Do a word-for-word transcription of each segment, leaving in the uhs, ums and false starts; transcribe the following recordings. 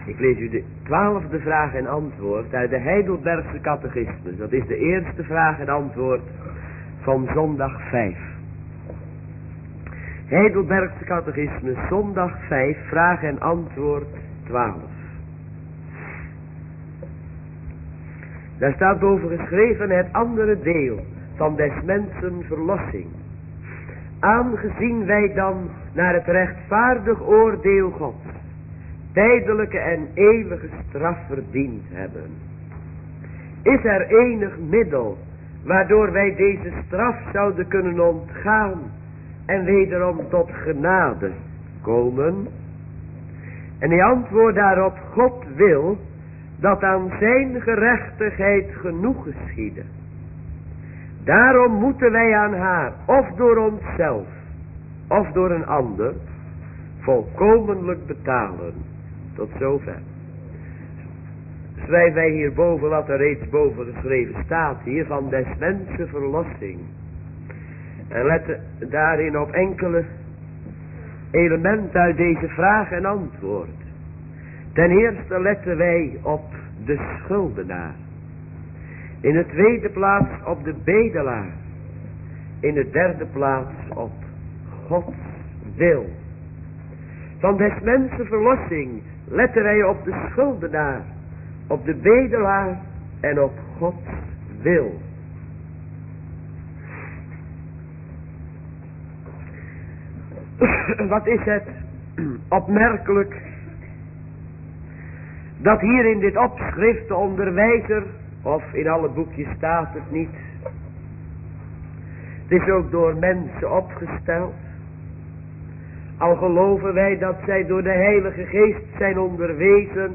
Ik lees u de twaalfde vraag en antwoord uit de Heidelbergse catechismus. Dat is de eerste vraag en antwoord van zondag vijf. Heidelbergse catechismus, zondag vijf, vraag en antwoord twaalf. Daar staat boven geschreven het andere deel van des mensen verlossing. Aangezien wij dan naar het rechtvaardig oordeel Gods tijdelijke en eeuwige straf verdiend hebben, is er enig middel waardoor wij deze straf zouden kunnen ontgaan en wederom tot genade komen? En hij antwoordt daarop: God wil dat aan zijn gerechtigheid genoeg geschieden. Daarom moeten wij aan haar, of door onszelf, of door een ander, volkomenlijk betalen. Tot zover. Schrijven wij hierboven wat er reeds boven geschreven staat hier van des mensen verlossing. En letten daarin op enkele elementen uit deze vraag en antwoord. Ten eerste letten wij op de schuldenaar. In de tweede plaats op de bedelaar. In de derde plaats op Gods wil. Van des mensen verlossing letten wij op de schuldenaar, op de bedelaar en op Gods wil. Wat is het opmerkelijk dat hier in dit opschrift de onderwijzer, of in alle boekjes staat het niet, het is ook door mensen opgesteld, al geloven wij dat zij door de Heilige Geest zijn onderwezen.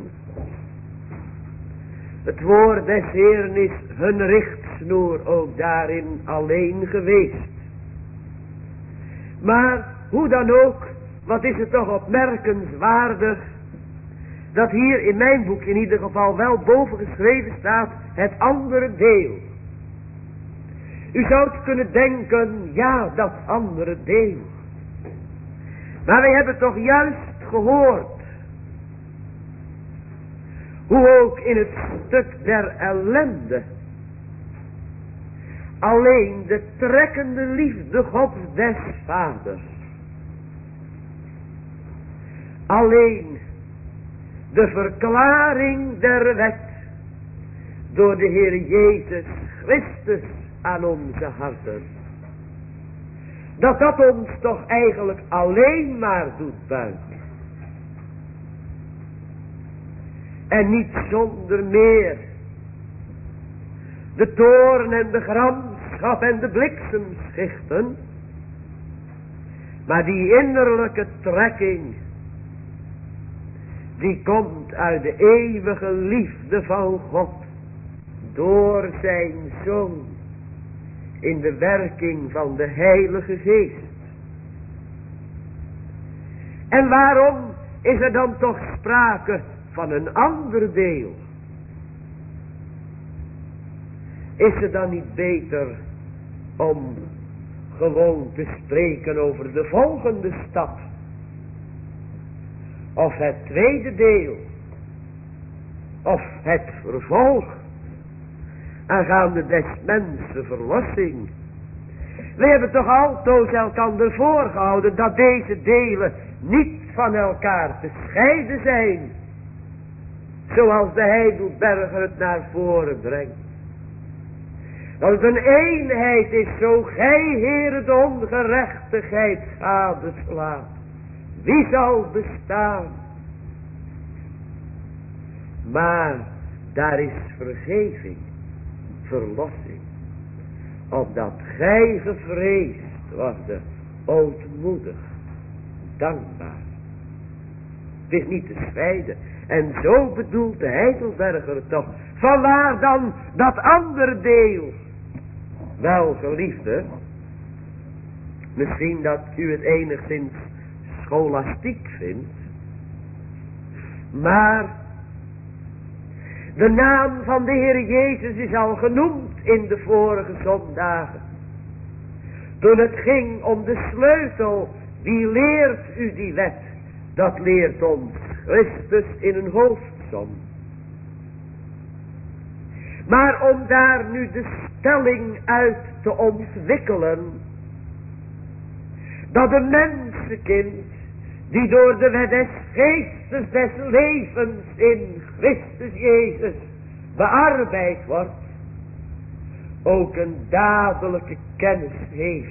Het woord des Heeren is hun richtsnoer ook daarin alleen geweest. Maar hoe dan ook, wat is het toch opmerkenswaardig dat hier in mijn boek in ieder geval wel boven geschreven staat het andere deel. U zou kunnen denken, ja, dat andere deel. Maar wij hebben toch juist gehoord hoe ook in het stuk der ellende alleen de trekkende liefde Gods des Vaders, alleen de verklaring der wet door de Heer Jezus Christus aan onze harten, dat dat ons toch eigenlijk alleen maar doet buigen. En niet zonder meer de toorn en de gramschap en de bliksemschichten, maar die innerlijke trekking, die komt uit de eeuwige liefde van God door zijn Zoon in de werking van de Heilige Geest. En waarom is er dan toch sprake van een ander deel? Is het dan niet beter om gewoon te spreken over de volgende stap? Of het tweede deel? Of het vervolg? Aangaande des mensen verlossing. We hebben toch altoos elkander voorgehouden dat deze delen niet van elkaar te scheiden zijn. Zoals de Heidelberger het naar voren brengt. Dat het een eenheid is, zo gij, Heere, de ongerechtigheid gadeslaat. Wie zal bestaan? Maar daar is vergeving, verlossing, opdat gij gevreesd worden, ootmoedig, dankbaar. Het is niet te scheiden. En zo bedoelt de Heidelberger het toch. Vanwaar dan dat andere deel? Wel, geliefde, misschien dat u het enigszins scholastiek vindt, maar de naam van de Heer Jezus is al genoemd in de vorige zondagen. Toen het ging om de sleutel, wie leert u die wet? Dat leert ons Christus in een hoofdsom. Maar om daar nu de stelling uit te ontwikkelen, dat een mensenkind, die door de wet des geestes des levens in Christus Jezus bearbeid wordt, ook een dadelijke kennis heeft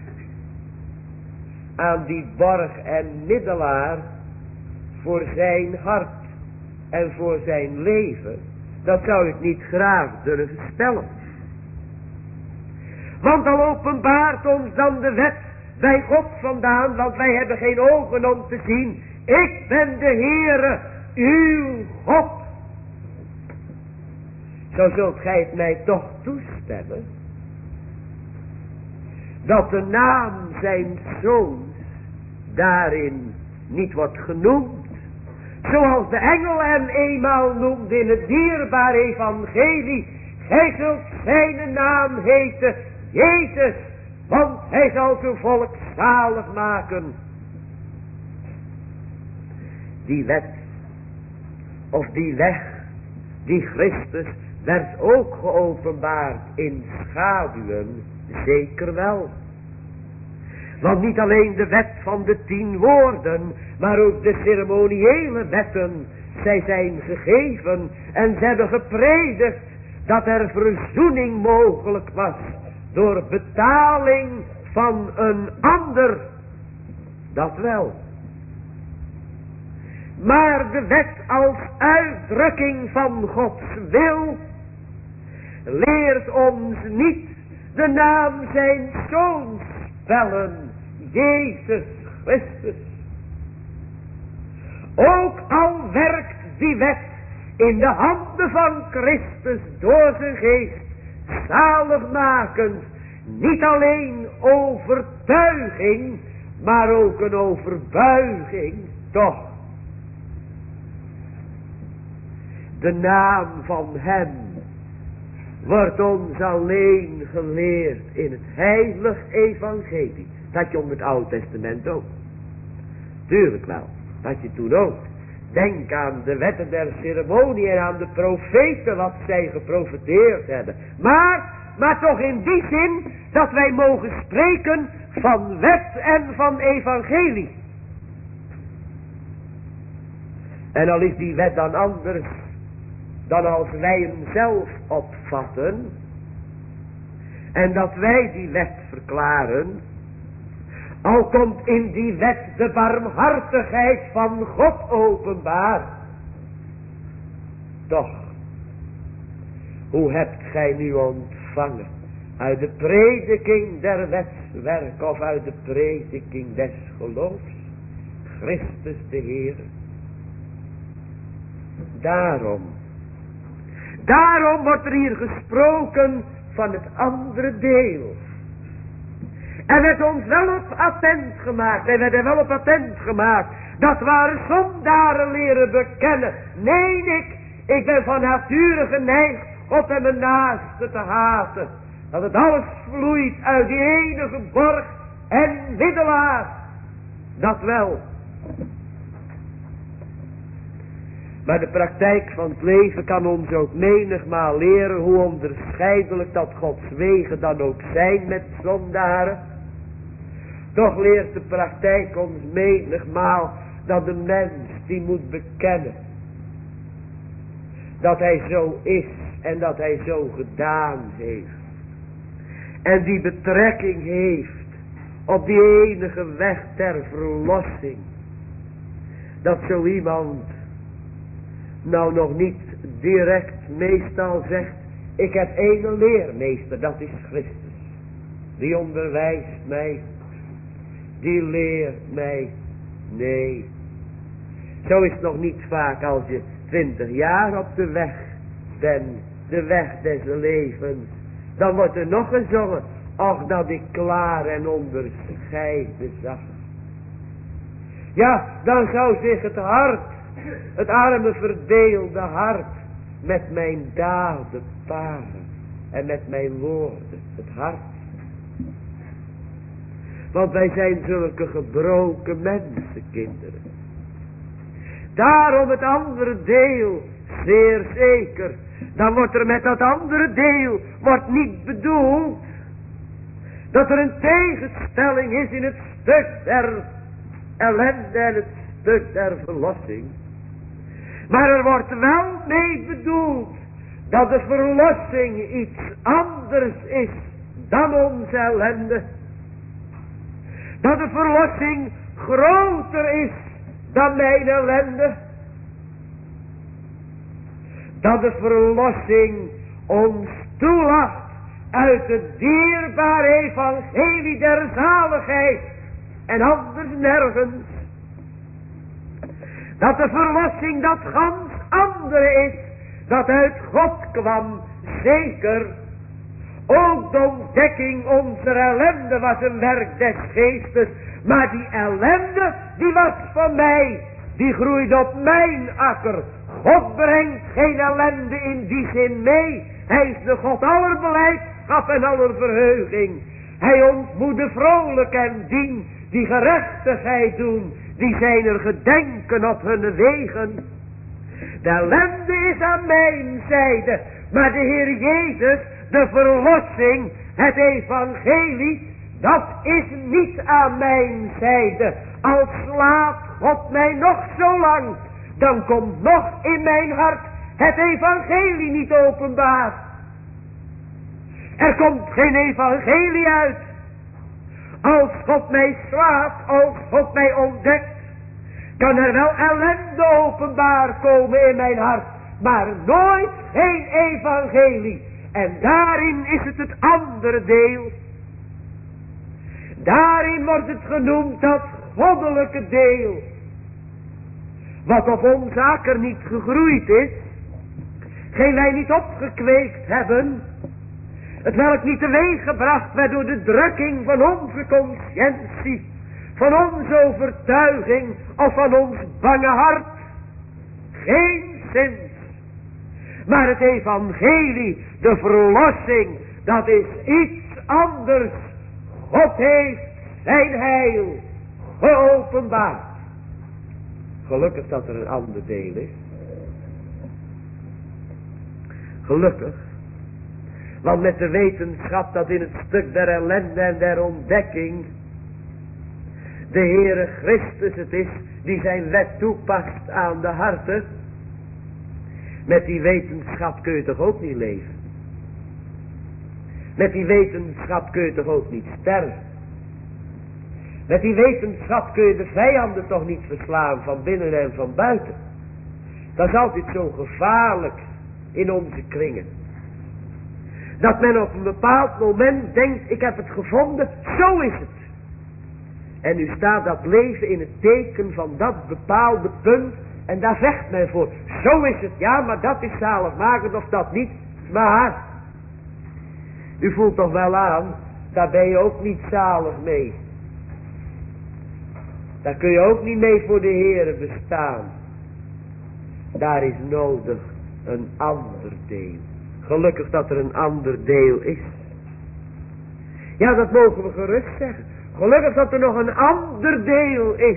aan die borg en middelaar voor zijn hart en voor zijn leven, dat zou ik niet graag durven stellen. Want al openbaart ons dan de wet bij God vandaan, want wij hebben geen ogen om te zien. Ik ben de Heere, uw God. Zo zult gij het mij toch toestemmen, dat de naam zijn zoons daarin niet wordt genoemd, zoals de engel hem eenmaal noemde in het dierbare evangelie. Gij zult zijn naam heten Jezus, want hij zal zijn volk zalig maken. Die wet, of die weg, die Christus, werd ook geopenbaard in schaduwen, zeker wel. Want niet alleen de wet van de tien woorden, maar ook de ceremoniële wetten, zij zijn gegeven en ze hebben gepredikt dat er verzoening mogelijk was door betaling van een ander. Dat wel. Maar de wet als uitdrukking van Gods wil leert ons niet de naam zijn zoons spellen, Jezus Christus. Ook al werkt die wet in de handen van Christus door zijn geest zaligmakend, niet alleen overtuiging, maar ook een overbuiging, toch. De naam van hem wordt ons alleen geleerd in het heilig evangelie. Dat je om het Oude Testament ook. Tuurlijk wel, dat je toen ook. Denk aan de wetten der ceremonie en aan de profeten wat zij geprofeteerd hebben. Maar, maar toch in die zin dat wij mogen spreken van wet en van evangelie. En al is die wet dan anders dan als wij hem zelf opvatten en dat wij die wet verklaren, al komt in die wet de barmhartigheid van God openbaar. Toch, hoe hebt gij nu ontvangen? Uit de prediking der wetswerk of uit de prediking des geloofs? Christus de Heer. Daarom, daarom wordt er hier gesproken van het andere deel. En werd ons wel op attent gemaakt. En werd er wel op attent gemaakt. Dat ware zondaren leren bekennen. Nee, ik, ik ben van nature geneigd God en mijn naaste te haten. Dat het alles vloeit uit die enige borg en middelaar. Dat wel. Maar de praktijk van het leven kan ons ook menigmaal leren hoe onderscheidelijk dat Gods wegen dan ook zijn met zondaren. Toch leert de praktijk ons menigmaal dat de mens die moet bekennen dat hij zo is en dat hij zo gedaan heeft. En die betrekking heeft op die enige weg ter verlossing. Dat zo iemand nou nog niet direct meestal zegt, ik heb één leermeester, dat is Christus. Die onderwijst mij, die leert mij. Nee, zo is het nog niet vaak als je twintig jaar op de weg bent, de weg des levens. Dan wordt er nog gezongen, ach dat ik klaar en onderscheiden zag. Ja, dan zou zich het hart, het arme verdeelde hart, met mijn daden paren en met mijn woorden, het hart. Want wij zijn zulke gebroken mensen, kinderen. Daarom het andere deel, zeer zeker. Dan wordt er met dat andere deel, wordt niet bedoeld dat er een tegenstelling is in het stuk der ellende en het stuk der verlossing. Maar er wordt wel mee bedoeld dat de verlossing iets anders is dan onze ellende. Dat de verlossing groter is dan mijn ellende. Dat de verlossing ons toelacht uit het dierbare evangelie der zaligheid en anders nergens. Dat de verlossing dat gans andere is, dat uit God kwam, zeker. Ook de ontdekking onze ellende was een werk des geestes, maar die ellende, die was van mij, die groeit op mijn akker. God brengt geen ellende in die zin mee. Hij is de God aller beleidschap en aller verheuging. Hij ontmoet vrolijk en dien, die gerechtigheid doen, die zijn er gedenken op hun wegen. De ellende is aan mijn zijde, maar de Heer Jezus, de verlossing, het evangelie, dat is niet aan mijn zijde. Al slaat God mij nog zo lang, dan komt nog in mijn hart het evangelie niet openbaar. Er komt geen evangelie uit. Als God mij slaat, als God mij ontdekt, kan er wel ellende openbaar komen in mijn hart, maar nooit geen evangelie. En daarin is het het andere deel. Daarin wordt het genoemd dat goddelijke deel, wat op ons akker niet gegroeid is, geen wij niet opgekweekt hebben, het welk niet teweeg gebracht werd door de drukking van onze conscientie, van onze overtuiging of van ons bange hart. Geen zin. Maar het evangelie, de verlossing, dat is iets anders. God heeft zijn heil geopenbaard. Gelukkig dat er een ander deel is. Gelukkig. Want met de wetenschap dat in het stuk der ellende en der ontdekking de Heere Christus het is die zijn wet toepast aan de harten. Met die wetenschap kun je toch ook niet leven. Met die wetenschap kun je toch ook niet sterven. Met die wetenschap kun je de vijanden toch niet verslaan van binnen en van buiten. Dat is altijd zo gevaarlijk in onze kringen. Dat men op een bepaald moment denkt, ik heb het gevonden, zo is het. En nu staat dat leven in het teken van dat bepaalde punt en daar vecht men voor. Zo is het, ja, maar dat is zaligmakend of dat niet. Maar, u voelt toch wel aan, daar ben je ook niet zalig mee. Daar kun je ook niet mee voor de Heere bestaan. Daar is nodig een ander deel. Gelukkig dat er een ander deel is. Ja, dat mogen we gerust zeggen. Gelukkig dat er nog een ander deel is.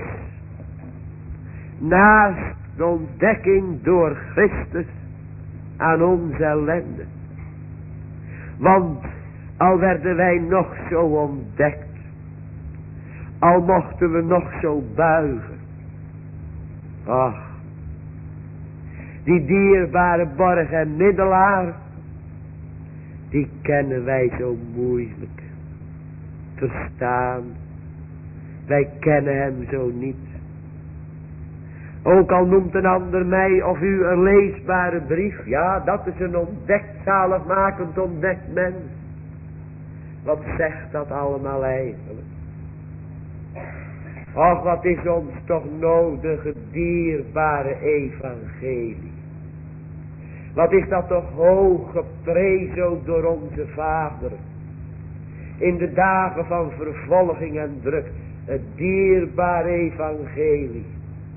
Naast de ontdekking door Christus aan onze ellende. Want al werden wij nog zo ontdekt. Al mochten we nog zo buigen. Ach. Die dierbare borg en middelaar. Die kennen wij zo moeilijk. Verstaan. Wij kennen hem zo niet. Ook al noemt een ander mij of u een leesbare brief. Ja, dat is een ontdekt, zaligmakend ontdekt mens. Wat zegt dat allemaal eigenlijk? Och, wat is ons toch nodig, het dierbare evangelie. Wat is dat toch hoog geprezen ook door onze Vader. In de dagen van vervolging en druk. Het dierbare evangelie.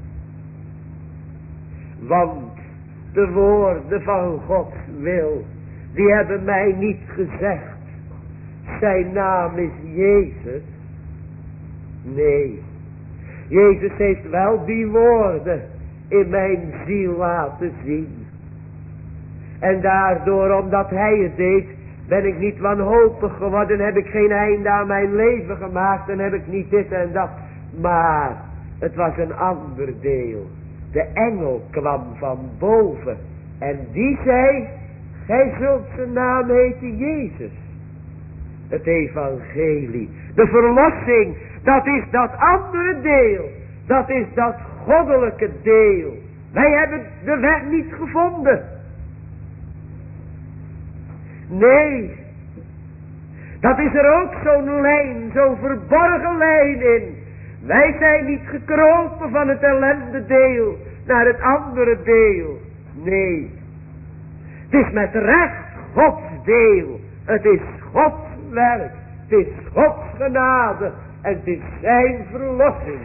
Want de woorden van Gods wil, die hebben mij niet gezegd. Zijn naam is Jezus. Nee. Jezus heeft wel die woorden in mijn ziel laten zien. En daardoor, omdat hij het deed, ben ik niet wanhopig geworden, heb ik geen einde aan mijn leven gemaakt en heb ik niet dit en dat. Maar het was een ander deel. De engel kwam van boven en die zei, gij zult zijn naam heten Jezus. Het evangelie, de verlossing, dat is dat andere deel. Dat is dat goddelijke deel. Wij hebben de weg niet gevonden. Nee, dat is er ook zo'n lijn, zo'n verborgen lijn in. Wij zijn niet gekropen van het ellende deel naar het andere deel. Nee, het is met recht Gods deel. Het is Gods werk. Het is Gods genade. En het is zijn verlossing.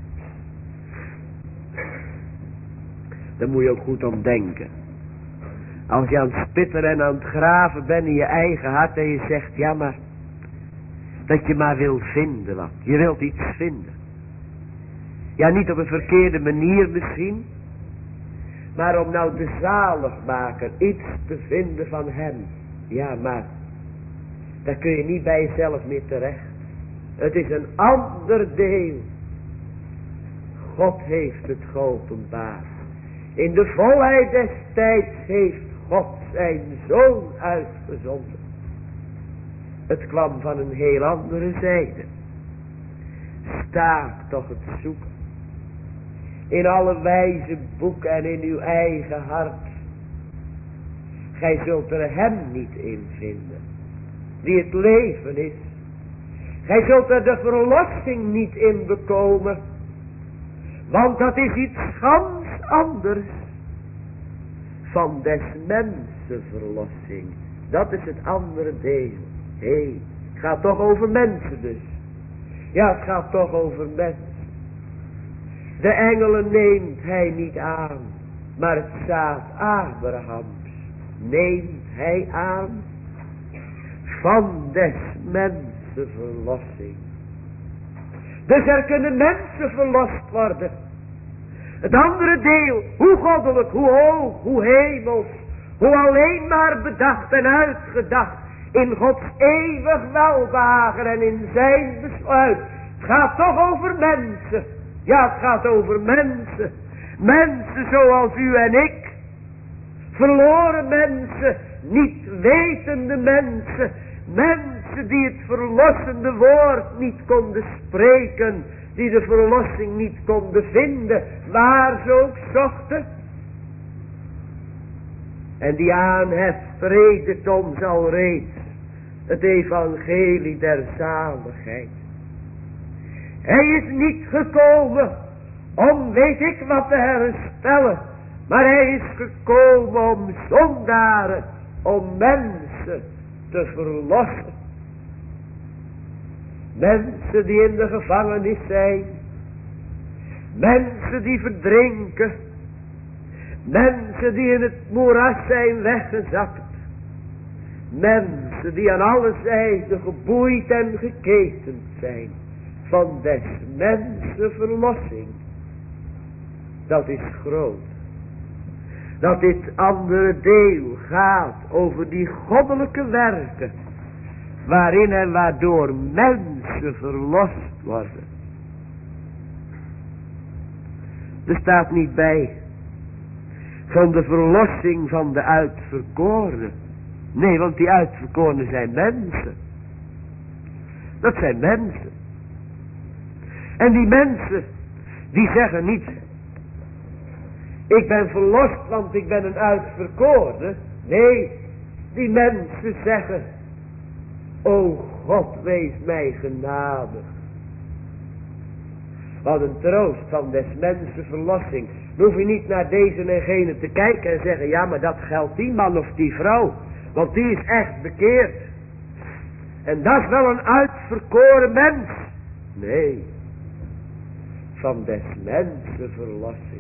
Daar moet je ook goed om denken. Als je aan het spitteren en aan het graven bent in je eigen hart en je zegt, ja maar, dat je maar wil vinden wat. Je wilt iets vinden. Ja, niet op een verkeerde manier misschien, maar om nou de zaligmaker iets te vinden van hem. Ja, maar, daar kun je niet bij jezelf meer terecht. Het is een ander deel. God heeft het geopenbaard. In de volheid des tijds heeft God zijn zoon uitgezonden. Het kwam van een heel andere zijde. Staak toch het zoeken. In alle wijze boeken en in uw eigen hart. Gij zult er hem niet in vinden. Die het leven is. Gij zult er de verlossing niet in bekomen. Want dat is iets gans anders. Van des mensen verlossing. Dat is het andere deel. Hé, hey, het gaat toch over mensen dus. Ja, het gaat toch over mensen. De engelen neemt hij niet aan. Maar het zaad Abrahams neemt hij aan. Van des mensen verlossing. Dus er kunnen mensen verlost worden. Het andere deel, hoe goddelijk, hoe hoog, hoe hemels, hoe alleen maar bedacht en uitgedacht in Gods eeuwig welbehagen en in zijn besluit. Het gaat toch over mensen. Ja, het gaat over mensen. Mensen zoals u en ik. Verloren mensen, niet wetende mensen. Mensen die het verlossende woord niet konden spreken. Die de verlossing niet konden vinden. Waar ze ook zochten. En die aanheft predikt ons al reeds. Het evangelie der zaligheid. Hij is niet gekomen om weet ik wat te herstellen. Maar hij is gekomen om zondaren, om mensen te verlossen. Mensen die in de gevangenis zijn. Mensen die verdrinken. Mensen die in het moeras zijn weggezakt. Mensen die aan alle zijden geboeid en geketend zijn. Van des mensen verlossing. Dat is groot. Dat dit andere deel gaat over die goddelijke werken. Waarin en waardoor mensen verlost worden. Er staat niet bij. Van de verlossing van de uitverkorenen. Nee, want die uitverkorenen zijn mensen. Dat zijn mensen. En die mensen, die zeggen niet, ik ben verlost want ik ben een uitverkorene. Nee, die mensen zeggen, o God, wees mij genadig. Wat een troost van des mensen verlossing. Dan hoef je niet naar deze en gene te kijken en zeggen, ja maar dat geldt die man of die vrouw. Want die is echt bekeerd. En dat is wel een uitverkoren mens. Nee. Van des mensen verlossing.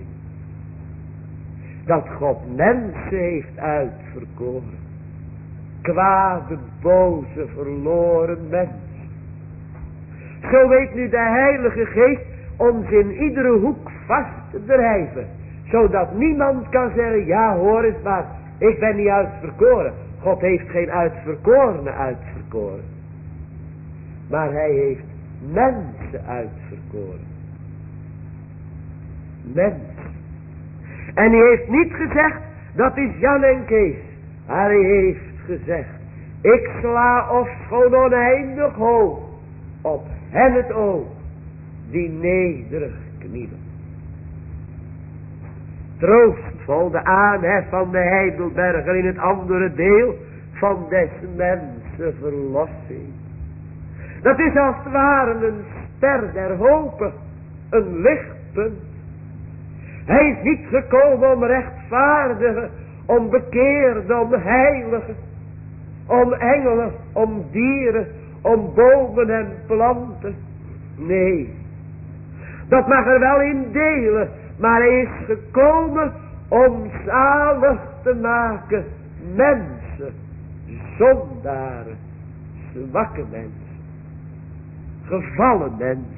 Dat God mensen heeft uitverkoren. Kwade, boze, verloren mens. Zo weet nu de Heilige Geest ons in iedere hoek vast te drijven. Zodat niemand kan zeggen, ja hoor eens maar, ik ben niet uitverkoren. God heeft geen uitverkorene uitverkoren. Maar hij heeft mensen uitverkoren. Mensen. En hij heeft niet gezegd, dat is Jan en Kees. Maar hij heeft gezegd, ik sla ofschoon oneindig hoog op hen het oog die nederig knielen. Troostvol de aanhef van de Heidelberger in het andere deel van des mensen verlossing. Dat is als het ware een ster der hopen, een lichtpunt. Hij is niet gekomen om rechtvaardigen, om bekeerden, om heiligen, om engelen, om dieren, om bomen en planten. Nee, dat mag er wel in delen, maar hij is gekomen om zalig te maken mensen, zondaren, zwakke mensen, gevallen mensen.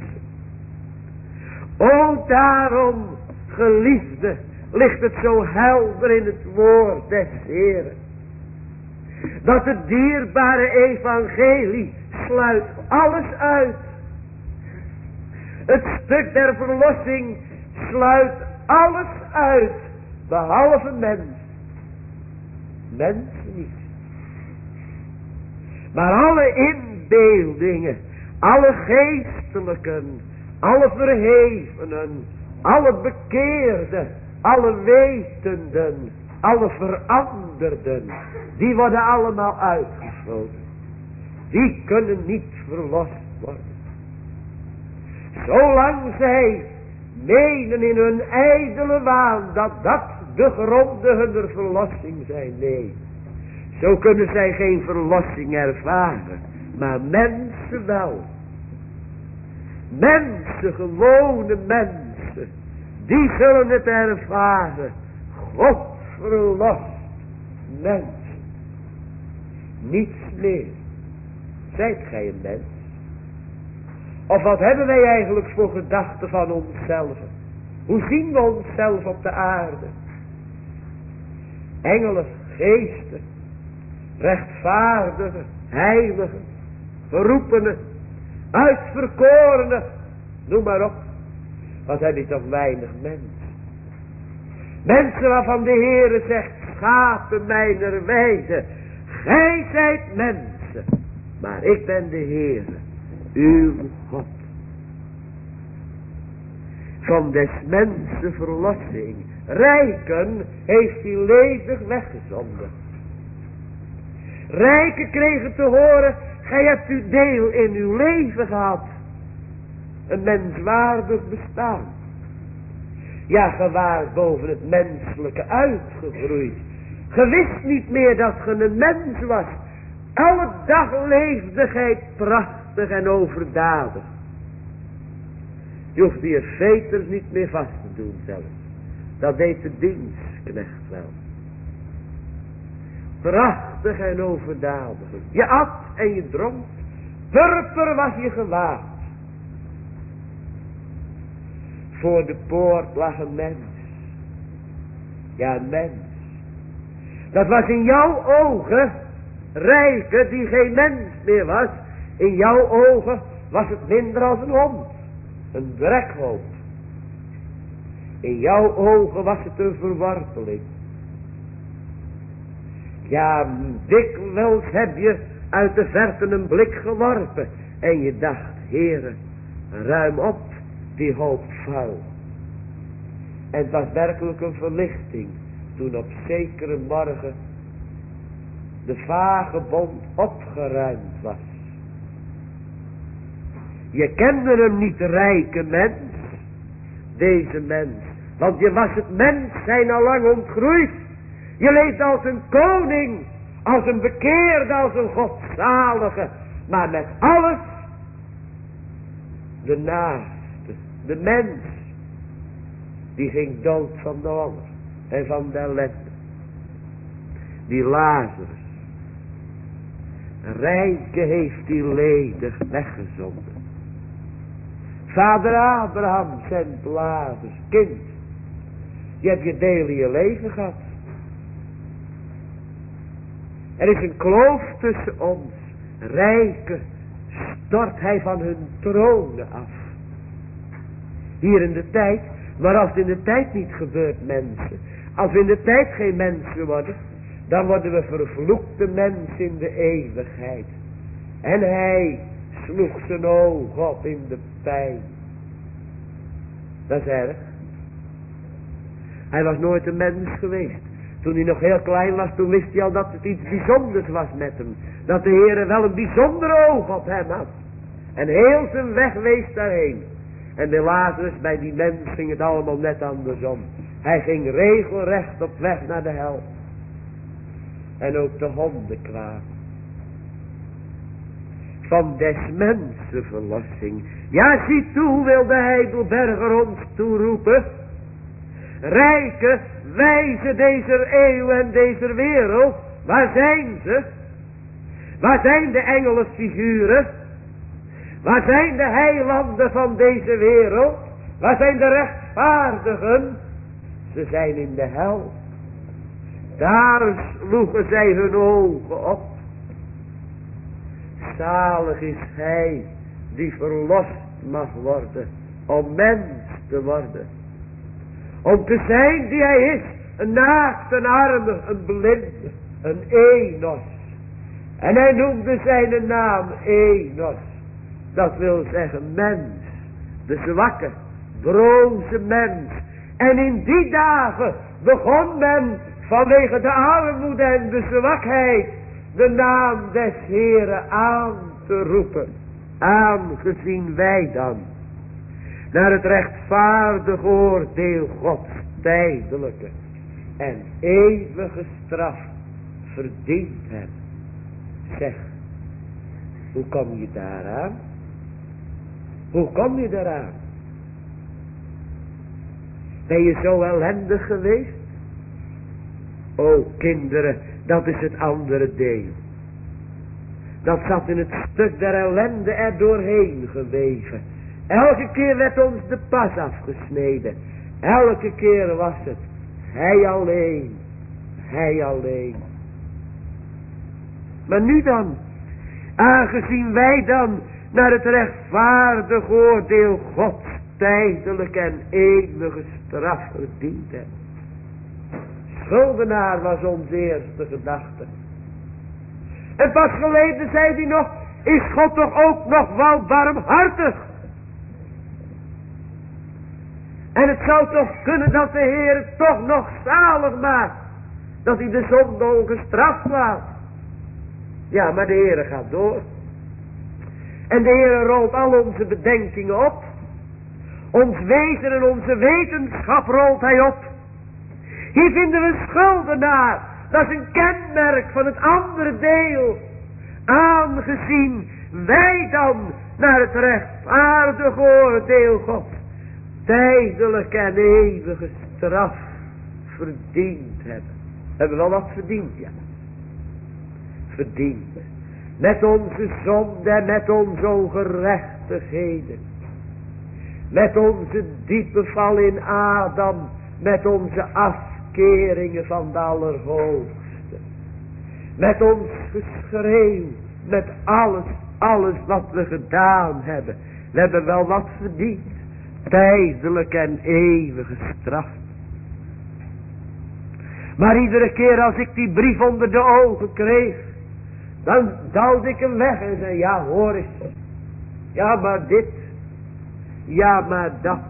O daarom, geliefde, ligt het zo helder in het woord des Heeren, dat het dierbare evangelie sluit alles uit. Het stuk der verlossing sluit alles uit, behalve mens. Mensen niet. Maar alle inbeeldingen, alle geestelijken, alle verhevenen, alle bekeerden, alle wetenden, alle veranderden, die worden allemaal uitgesloten. Die kunnen niet verlost worden. Zolang zij menen in hun ijdele waan dat dat de gronden hunner verlossing zijn. Nee, zo kunnen zij geen verlossing ervaren. Maar mensen wel. Mensen, gewone mensen, die zullen het ervaren. God verlost mensen. Niets meer. Zijt gij een mens? Of wat hebben wij eigenlijk voor gedachten van onszelf? Hoe zien we onszelf op de aarde? Engelen, geesten, rechtvaardigen, heiligen, geroepenen, uitverkorenen, noem maar op. Wat heb je toch weinig mensen? Mensen waarvan de Heere zegt, schapen mijner weide, gij zijt mensen, maar ik ben de Heere, uw God. Van des mensen verlossing, rijken heeft hij ledig weggezonden. Rijken kregen te horen, gij hebt uw deel in uw leven gehad. Een menswaardig bestaan. Ja, ge waart boven het menselijke uitgegroeid. Ge wist niet meer dat ge een mens was. Alle dag leefde gij prachtig en overdadig. Je hoeft je veters niet meer vast te doen zelfs. Dat deed de dienstknecht wel. Prachtig en overdadig. Je at en je dronk. Purper was je gewaad. Voor de poort lag een mens. Ja, een mens. Dat was in jouw ogen, rijke die geen mens meer was. In jouw ogen was het minder als een hond. Een drekhoop. In jouw ogen was het een verworpeling. Ja, dikwijls heb je uit de verte een blik geworpen. En je dacht, Heere, ruim op die hoop vuil. En het was werkelijk een verlichting. Toen op zekere morgen de vagebond opgeruimd was. Je kende hem niet, rijke mens. Deze mens. Want je was het mens zijn al lang ontgroeid. Je leeft als een koning. Als een bekeerde, als een godzalige. Maar met alles. De naaste. De mens. Die ging dood van de honger. En van de ellende. Die Lazarus. Rijke heeft die ledig weggezonden. Vader Abraham zendt Lazarus, kind. Je hebt je deel in je leven gehad. Er is een kloof tussen ons. Rijken stort hij van hun tronen af. Hier in de tijd. Maar als het in de tijd niet gebeurt, mensen. Als we in de tijd geen mensen worden. Dan worden we vervloekte mensen in de eeuwigheid. En hij sloeg zijn oog op in de pijn. Dat is erg. Hij was nooit een mens geweest. Toen hij nog heel klein was, toen wist hij al dat het iets bijzonders was met hem. Dat de Heer wel een bijzonder oog op hem had. En heel zijn weg wees daarheen. En bij Lazarus, bij die mens, ging het allemaal net andersom. Hij ging regelrecht op weg naar de hel. En ook de honden kwamen. Van des mensen verlossing. Ja, zie toe, wil de Heidelberger ons toeroepen. Rijke, wijze deze eeuw en deze wereld. Waar zijn ze? Waar zijn de engelenfiguren? Waar zijn de heilanden van deze wereld? Waar zijn de rechtvaardigen? Ze zijn in de hel. Daar sloegen zij hun ogen op. Zalig is hij die verlost mag worden. Om mens te worden. Om te zijn die hij is. Een naakt, een arme, een blinde, een Enos. En hij noemde zijn naam Enos. Dat wil zeggen mens. De zwakke, broze mens. En in die dagen begon men vanwege de armoede en de zwakheid de naam des Heeren aan te roepen. Aangezien wij dan naar het rechtvaardig oordeel Gods tijdelijke en eeuwige straf verdiend hebben. Zeg, hoe kom je daaraan? Hoe kom je daaraan? Ben je zo ellendig geweest? O kinderen, dat is het andere deel. Dat zat in het stuk der ellende er doorheen geweven. Elke keer werd ons de pas afgesneden. Elke keer was het hij alleen, hij alleen. Maar nu dan, aangezien wij dan naar het rechtvaardig oordeel Gods tijdelijk en eeuwige straf verdiend hebben. Schuldenaar was onze eerste gedachte. En pas geleden zei hij nog, is God toch ook nog wel barmhartig? En het zou toch kunnen dat de Heer het toch nog zalig maakt. Dat hij de zonde ongestraft laat. Ja, maar de Heer gaat door. En de Heer rolt al onze bedenkingen op. Ons wezen en onze wetenschap rolt hij op. Hier vinden we schuldenaar. Dat is een kenmerk van het andere deel. Aangezien wij dan naar het rechtvaardig oordeel God tijdelijk en eeuwige straf verdiend hebben. Hebben we wel wat verdiend, ja. Verdiend. Met onze zonde en met onze ongerechtigheden. Met onze diepe val in Adam. Met onze afkeringen van de Allerhoogste. Met ons geschreeuw. Met alles, alles wat we gedaan hebben. We hebben wel wat verdiend. Tijdelijk en eeuwige straf. Maar iedere keer als ik die brief onder de ogen kreeg. Dan duwde ik hem weg en zei, ja hoor eens. Ja maar dit. Ja maar dat.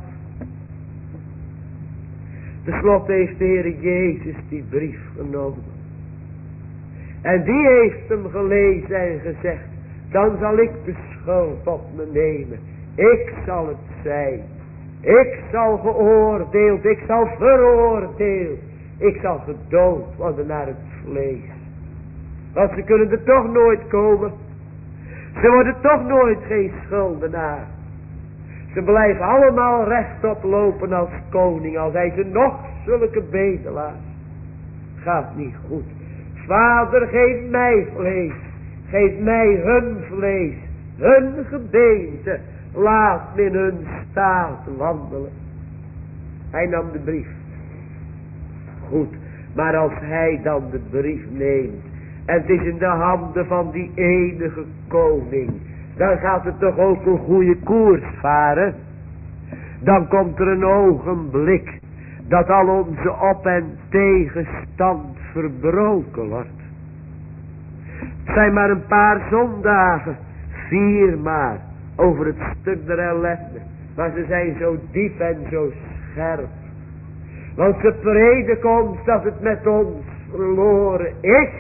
Ten slotte heeft de Heer Jezus die brief genomen. En die heeft hem gelezen en gezegd. Dan zal ik de schuld op me nemen. Ik zal het zijn. Ik zal geoordeeld. Ik zal veroordeeld. Ik zal gedood worden naar het vlees. Want ze kunnen er toch nooit komen. Ze worden toch nooit geen schuldenaar. Ze blijven allemaal rechtop lopen als koning. Al zijn ze nog zulke bedelaars. Gaat niet goed. Vader, geef mij vlees. Geef mij hun vlees. Hun gebeente. Laat me in hun staat wandelen. Hij nam de brief. goed. Maar als hij dan de brief neemt. En het is in de handen van die enige koning. Dan gaat het toch ook een goede koers varen. Dan komt er een ogenblik. Dat al onze op- en tegenstand verbroken wordt. Het zijn maar een paar zondagen. Vier maar. Over het stuk der ellende. Maar ze zijn zo diep en zo scherp. Want ze prediken ons dat het met ons verloren is.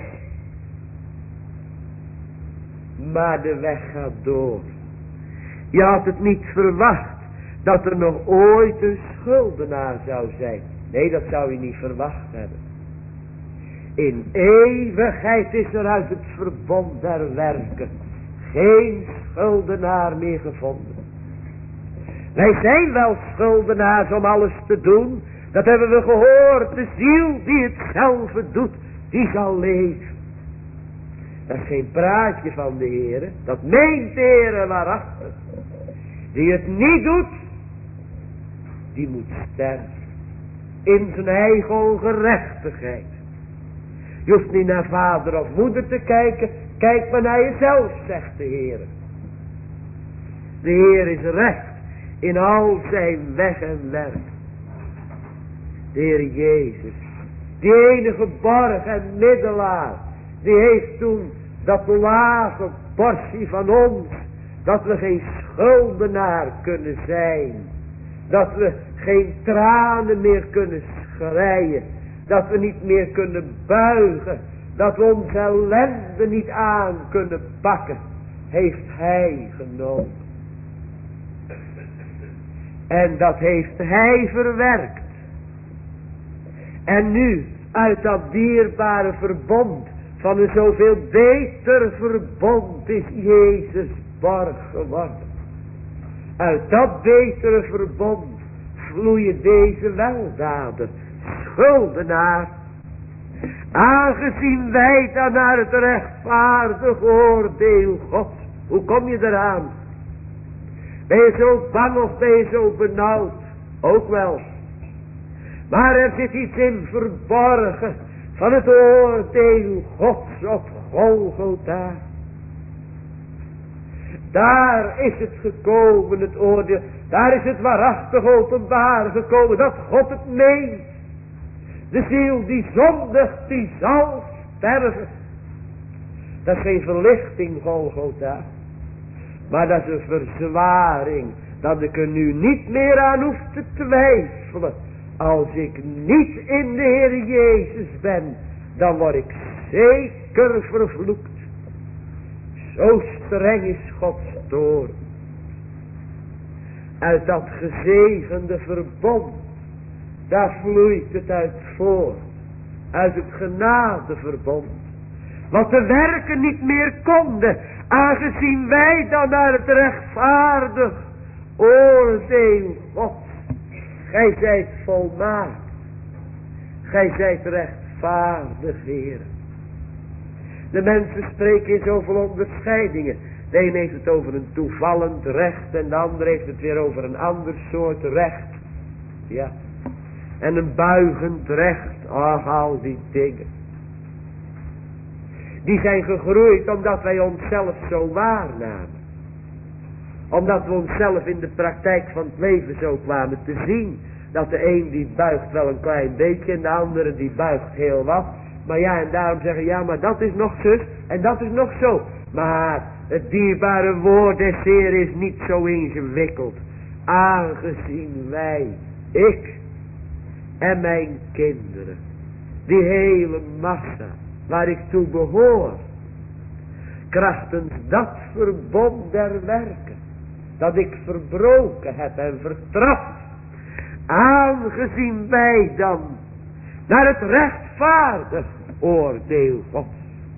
Maar de weg gaat door. Je had het niet verwacht. Dat er nog ooit een schuldenaar zou zijn. Nee, dat zou je niet verwacht hebben. In eeuwigheid is er uit het verbond der werken geen schuldenaar meer gevonden. Wij zijn wel schuldenaars om alles te doen. Dat hebben we gehoord. De ziel die hetzelfde doet, die zal leven. Dat is geen praatje van de Heere. Dat meent de Heere waarachtig. Die het niet doet, die moet sterven. In zijn eigen ongerechtigheid. Je hoeft niet naar vader of moeder te kijken. Kijk maar naar jezelf, zegt de Heer. De Heer is recht in al zijn weg en werk. De Heer Jezus, die enige borg en middelaar, die heeft toen dat lage portie van ons, dat we geen schuldenaar kunnen zijn. Dat we geen tranen meer kunnen schreien. Dat we niet meer kunnen buigen. Dat we onze ellende niet aan kunnen pakken. Heeft hij genomen. En dat heeft hij verwerkt. En nu uit dat dierbare verbond. Van een zoveel beter verbond is Jezus borg geworden. Uit dat betere verbond vloeien deze weldaden. Schuldenaar. Aangezien wij dan naar het rechtvaardig oordeel God. Hoe kom je eraan? Ben je zo bang of ben je zo benauwd? Ook wel. Maar er zit iets in verborgen van het oordeel Gods op Golgotha. Daar is het gekomen, het oordeel. Daar is het waarachtig openbaar gekomen dat God het meent. De ziel die zondigt, die zal sterven. Dat is geen verlichting, Golgotha. Maar dat is een verzwaring. Dat ik er nu niet meer aan hoef te twijfelen. Als ik niet in de Heer Jezus ben, dan word ik zeker vervloekt. Zo streng is Gods toorn. Uit dat gezegende verbond, daar vloeit het uit voor. Uit het genadeverbond. Wat de werken niet meer konden, aangezien wij dan naar het rechtvaardig oordeel God. Gij zijt volmaakt. Gij zijt rechtvaardig, Heer. De mensen spreken in zoveel onderscheidingen. De een heeft het over een toevallend recht en de ander heeft het weer over een ander soort recht. Ja. En een buigend recht. Ach, al die dingen. Die zijn gegroeid omdat wij onszelf zo waarnamen. Omdat we onszelf in de praktijk van het leven zo kwamen te zien. Dat de een die buigt wel een klein beetje en de andere die buigt heel wat. Maar ja, en daarom zeggen, ja, maar dat is nog zus en dat is nog zo. Maar het dierbare woord des Heer is niet zo ingewikkeld. Aangezien wij, ik en mijn kinderen, die hele massa waar ik toe behoor, krachtens dat verbond der werken, dat ik verbroken heb en vertrapt, aangezien wij dan naar het rechtvaardig oordeel Gods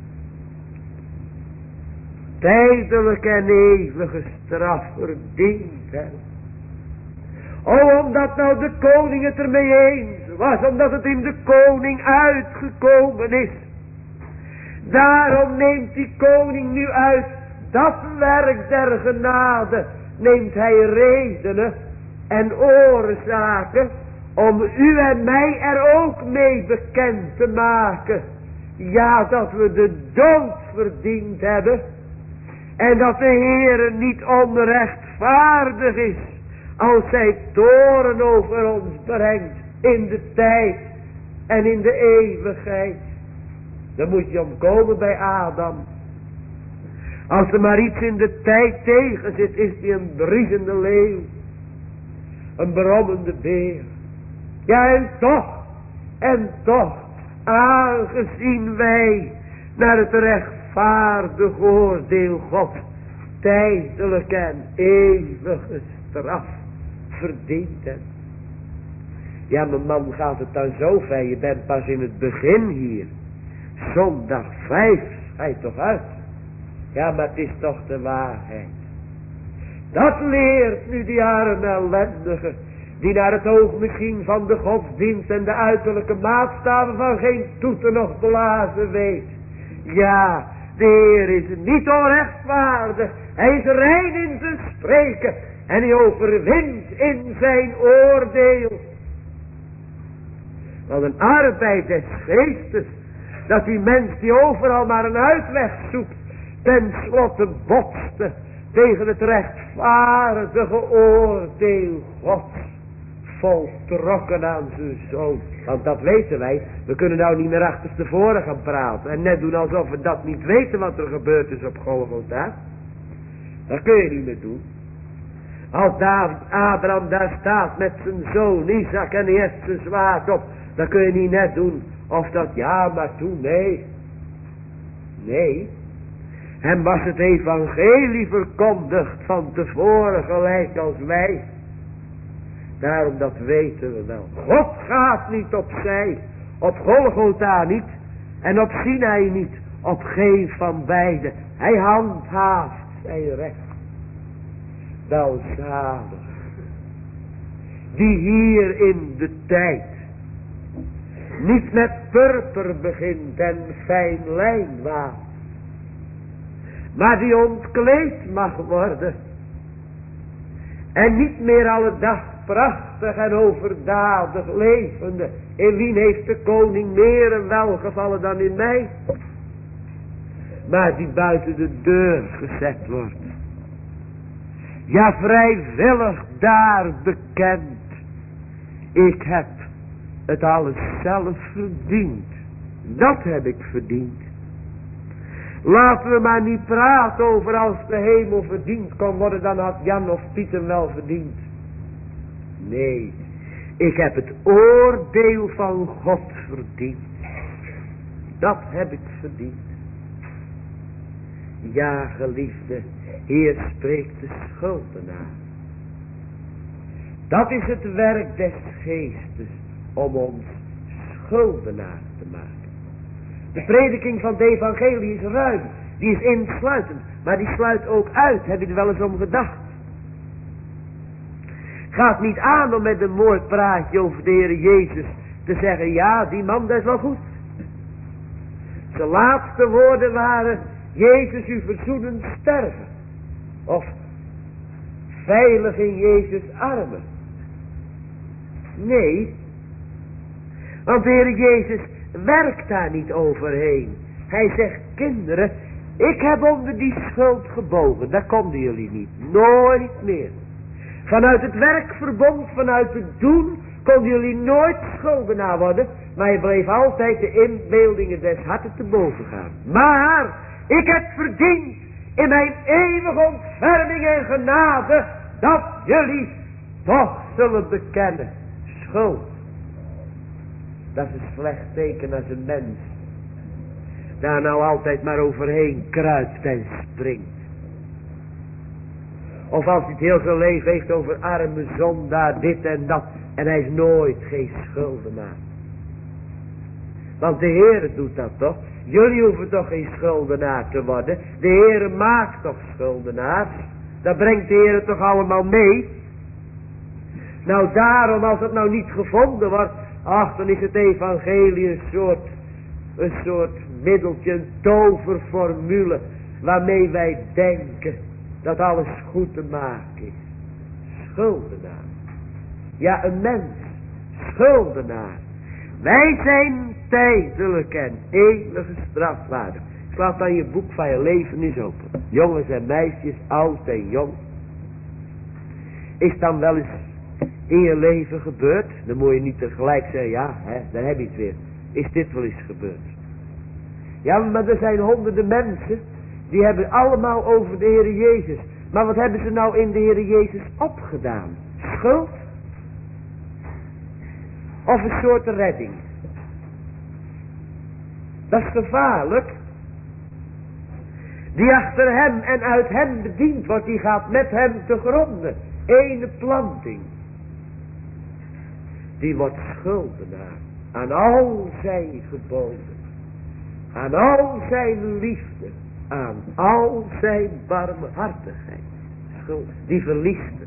tijdelijk en eeuwige straf verdiend hebben. O, omdat nou de koning het ermee eens was, omdat het in de koning uitgekomen is. Daarom neemt die koning nu uit dat werk der genade, neemt hij redenen en oorzaken om u en mij er ook mee bekend te maken. Ja, dat we de dood verdiend hebben. En dat de Heere niet onrechtvaardig is. Als hij toorn over ons brengt. In de tijd. En in de eeuwigheid. Dan moet je omkomen bij Adam. Als er maar iets in de tijd tegen zit. Is hij een briesende leeuw. Een brommende beer. Ja, en toch. En toch. Aangezien wij naar het rechtvaardig oordeel God tijdelijk en eeuwige straf verdiend hebben. Ja, mijn man, gaat het dan zo ver? Je bent pas in het begin hier. Zondag vijf, schijt toch uit. Ja, maar het is toch de waarheid. Dat leert nu die arme ellendige, die naar het oog misschien van de godsdienst en de uiterlijke maatstaven van geen toeten nog blazen weet. Ja, de Heer is niet onrechtvaardig. Hij is rein in zijn spreken. En hij overwint in zijn oordeel. Wat een arbeid des geestes. Dat die mens die overal maar een uitweg zoekt. Ten slotte botste tegen het rechtvaardige oordeel Gods. Voltrokken aan zijn zoon. Want dat weten wij. We kunnen nou niet meer achterstevoren gaan praten. En net doen alsof we dat niet weten wat er gebeurd is op Golgotha. Dat kun je niet meer doen. Als Abraham daar staat met zijn zoon Isaac en hij heeft zijn zwaard op. Dan kun je niet net doen of dat ja maar toen. Nee. Nee. Hem was het evangelie verkondigd van tevoren gelijk als wij. Daarom dat weten we wel. God gaat niet opzij. Op Golgotha niet. En op Sinai niet. Op geen van beide. Hij handhaaft zijn recht. Welzalig. Die hier in de tijd. Niet met purper begint en fijn lijn waait. Maar die ontkleed mag worden. En niet meer alle dag prachtig en overdadig levende. In wien heeft de koning meer een welgevallen dan in mij. Maar die buiten de deur gezet wordt. Ja, vrijwillig daar bekend. Ik heb het alles zelf verdiend. Dat heb ik verdiend. Laten we maar niet praten over als de hemel verdiend kon worden. Dan had Jan of Pieter wel verdiend. Nee, ik heb het oordeel van God verdiend. Dat heb ik verdiend. Ja, geliefde, hier spreekt de schuldenaar. Dat is het werk des geestes om ons schuldenaar te maken. De prediking van het evangelie is ruim, die is insluitend, maar die sluit ook uit. Heb je er wel eens om gedacht? Gaat niet aan om met een mooi praatje over de Heer Jezus te zeggen, ja, die man, dat is wel goed. Zijn laatste woorden waren, Jezus, u verzoenend sterven. Of, veilig in Jezus armen. Nee, want de Heer Jezus werkt daar niet overheen. Hij zegt, kinderen, ik heb onder die schuld gebogen. Daar konden jullie niet. Nooit meer. Vanuit het werkverbond, vanuit het doen, konden jullie nooit schuldenaar worden. Maar je bleef altijd de inbeeldingen des harten te boven gaan. Maar, ik heb verdiend in mijn eeuwige ontferming en genade, dat jullie toch zullen bekennen. Schuld. Dat is een slecht teken als een mens daar nou altijd maar overheen kruipt en springt. Of als hij het heel zijn leven heeft over arme zondaar, dit en dat. En hij is nooit geen schuldenaar. Want de Heere doet dat toch? Jullie hoeven toch geen schuldenaar te worden. De Heere maakt toch schuldenaars. Dat brengt de Heere toch allemaal mee. Nou daarom, als het nou niet gevonden wordt, ach, dan is het evangelie een soort, een soort middeltje, een toverformule, waarmee wij denken dat alles goed te maken is. Schuldenaar. Ja, een mens schuldenaar. Wij zijn tijdelijk en eeuwige strafwaardig. Slaat dan je boek van je leven eens open. Jongens en meisjes, oud en jong. Is dan wel eens in je leven gebeurd? Dan moet je niet tegelijk zeggen, ja, hè, daar heb je het weer. Is dit wel eens gebeurd? Ja, maar er zijn honderden mensen, die hebben allemaal over de Heer Jezus. Maar wat hebben ze nou in de Heer Jezus opgedaan? Schuld? Of een soort redding? Dat is gevaarlijk. Die achter hem en uit hem bediend wordt, die gaat met hem te gronden. Ene planting. Die wordt schuldenaar aan al zijn geboden. Aan al zijn liefde. Aan al zijn barmhartigheid. Schuld. Die verliest het.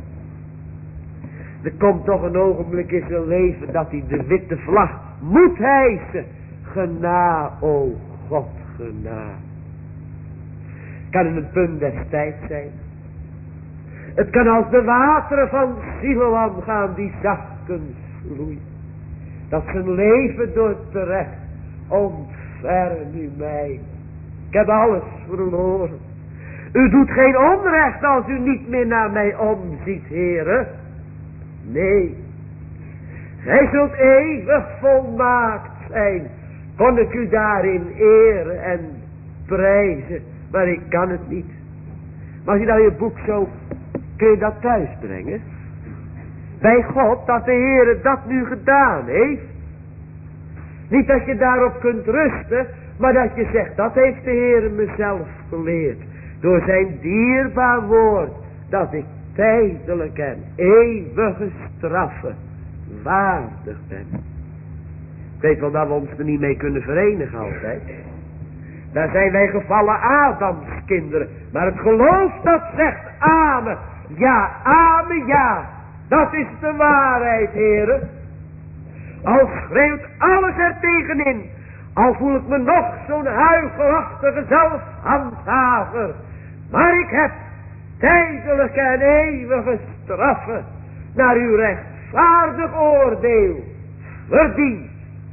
Er komt toch een ogenblik in zijn leven dat hij de witte vlag moet hijsen. Gena, o God, gena. Kan het een punt des tijds zijn. Het kan als de wateren van Siloam gaan die zachtkens vloeien. Dat zijn leven door terecht. Ontferm u mij. Ik heb alles verloren. U doet geen onrecht als u niet meer naar mij omziet, heren. Nee. Gij zult eeuwig volmaakt zijn. Kon ik u daarin eren en prijzen. Maar ik kan het niet. Maar als je nou je boek zo, kun je dat thuis brengen. Bij God dat de Heer dat nu gedaan heeft. Niet dat je daarop kunt rusten. Maar dat je zegt, dat heeft de Heer mezelf geleerd. Door zijn dierbaar woord. Dat ik tijdelijk en eeuwige straffen waardig ben. Ik weet wel dat we ons er niet mee kunnen verenigen altijd. Daar zijn wij gevallen Adams kinderen. Maar het geloof dat zegt amen. Ja, amen, ja. Dat is de waarheid, heren. Al schreeuwt alles er tegenin. Al voel ik me nog zo'n huichelachtige zelfhandhaver. Maar ik heb tijdelijke en eeuwige straffen naar uw rechtvaardig oordeel verdiend.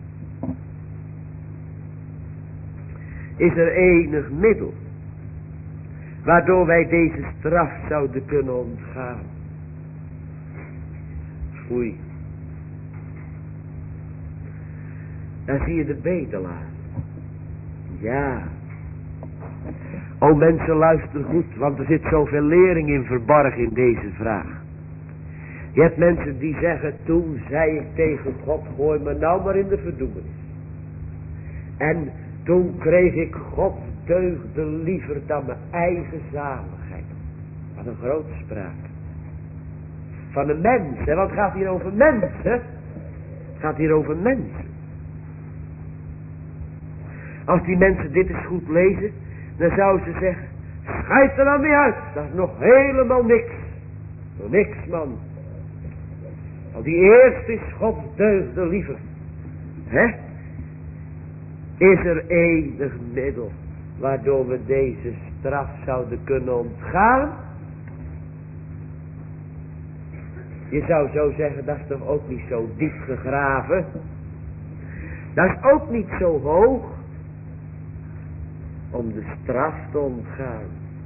Is er enig middel waardoor wij deze straf zouden kunnen ontgaan? Foei. Dan zie je de bedelaar. Ja. O mensen, luister goed, want er zit zoveel lering in verborgen in deze vraag. Je hebt mensen die zeggen, toen zei ik tegen God, gooi me nou maar in de verdoemenis. En toen kreeg ik Gods deugde liever dan mijn eigen zaligheid. Wat een grote spraak. Van een mens, hè? Want het gaat hier over mensen. Het gaat hier over mensen. Als die mensen dit eens goed lezen, dan zouden ze zeggen, schijt er dan weer uit. Dat is nog helemaal niks. Nog niks, man. Want die eerste is Gods deugde liever. Hè? Is er enig middel waardoor we deze straf zouden kunnen ontgaan? Je zou zo zeggen, dat is toch ook niet zo diep gegraven? Dat is ook niet zo hoog om de straf te ontgaan.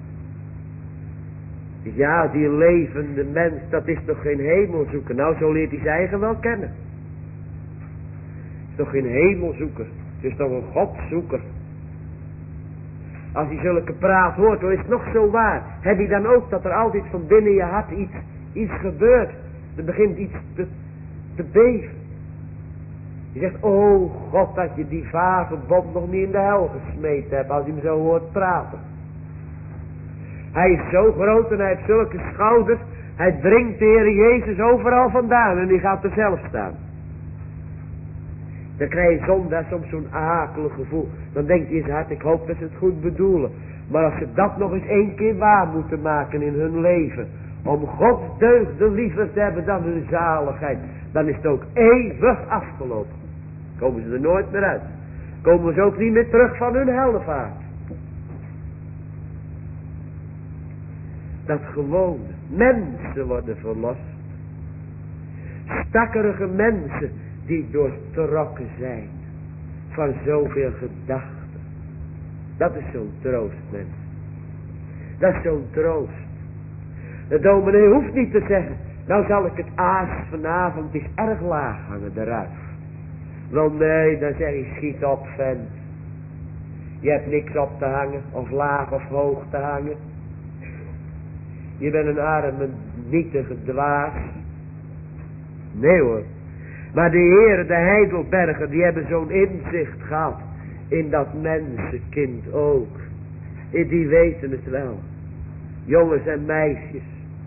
Ja, die levende mens, dat is toch geen hemelzoeker? Nou, zo leert hij zijn eigen wel kennen. Is toch geen hemelzoeker? Het is toch een godzoeker? Als hij zulke praat hoort, dan is het nog zo waar. Heb je dan ook dat er altijd van binnen je hart iets, iets gebeurt? Er begint iets te, te beven. Je zegt, oh God, dat je die vagebond nog niet in de hel gesmeed hebt, als je hem zo hoort praten. Hij is zo groot en hij heeft zulke schouders, hij dringt de Heer Jezus overal vandaan en die gaat er zelf staan. Dan krijg je zondaar soms zo'n akelig gevoel. Dan denkt hij in zijn hart, ik hoop dat ze het goed bedoelen. Maar als ze dat nog eens één keer waar moeten maken in hun leven, om Gods deugden liever te hebben dan hun zaligheid, dan is het ook eeuwig afgelopen. Komen ze er nooit meer uit. Komen ze ook niet meer terug van hun hellevaart. Dat gewone mensen worden verlost. stakkerige mensen die doortrokken zijn van zoveel gedachten. Dat is zo'n troost, mensen. Dat is zo'n troost. De dominee hoeft niet te zeggen, nou zal ik het aas vanavond is erg laag hangen, de ruif. Wel nee, dan zeg ik, schiet op, vent. Je hebt niks op te hangen, of laag of hoog te hangen. Je bent een arme, nietige dwaas. Nee hoor. Maar de heren, de Heidelberger, die hebben zo'n inzicht gehad in dat mensenkind ook. Die weten het wel. Jongens en meisjes.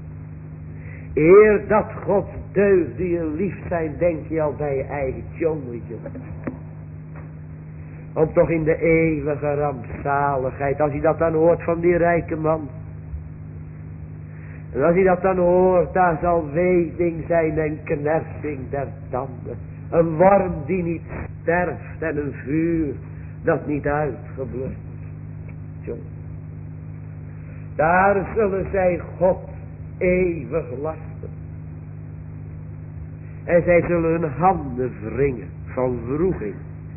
Eer dat Gods deugden je lief zijn, denk je al bij je eigen jongetje. Om toch in de eeuwige rampzaligheid, als hij dat dan hoort van die rijke man. En als hij dat dan hoort, daar zal weving zijn en knersing der tanden. Een worm die niet sterft en een vuur dat niet uitgeblust. Jong. Daar zullen zij God eeuwig lasten. En zij zullen hun handen wringen van wroeging.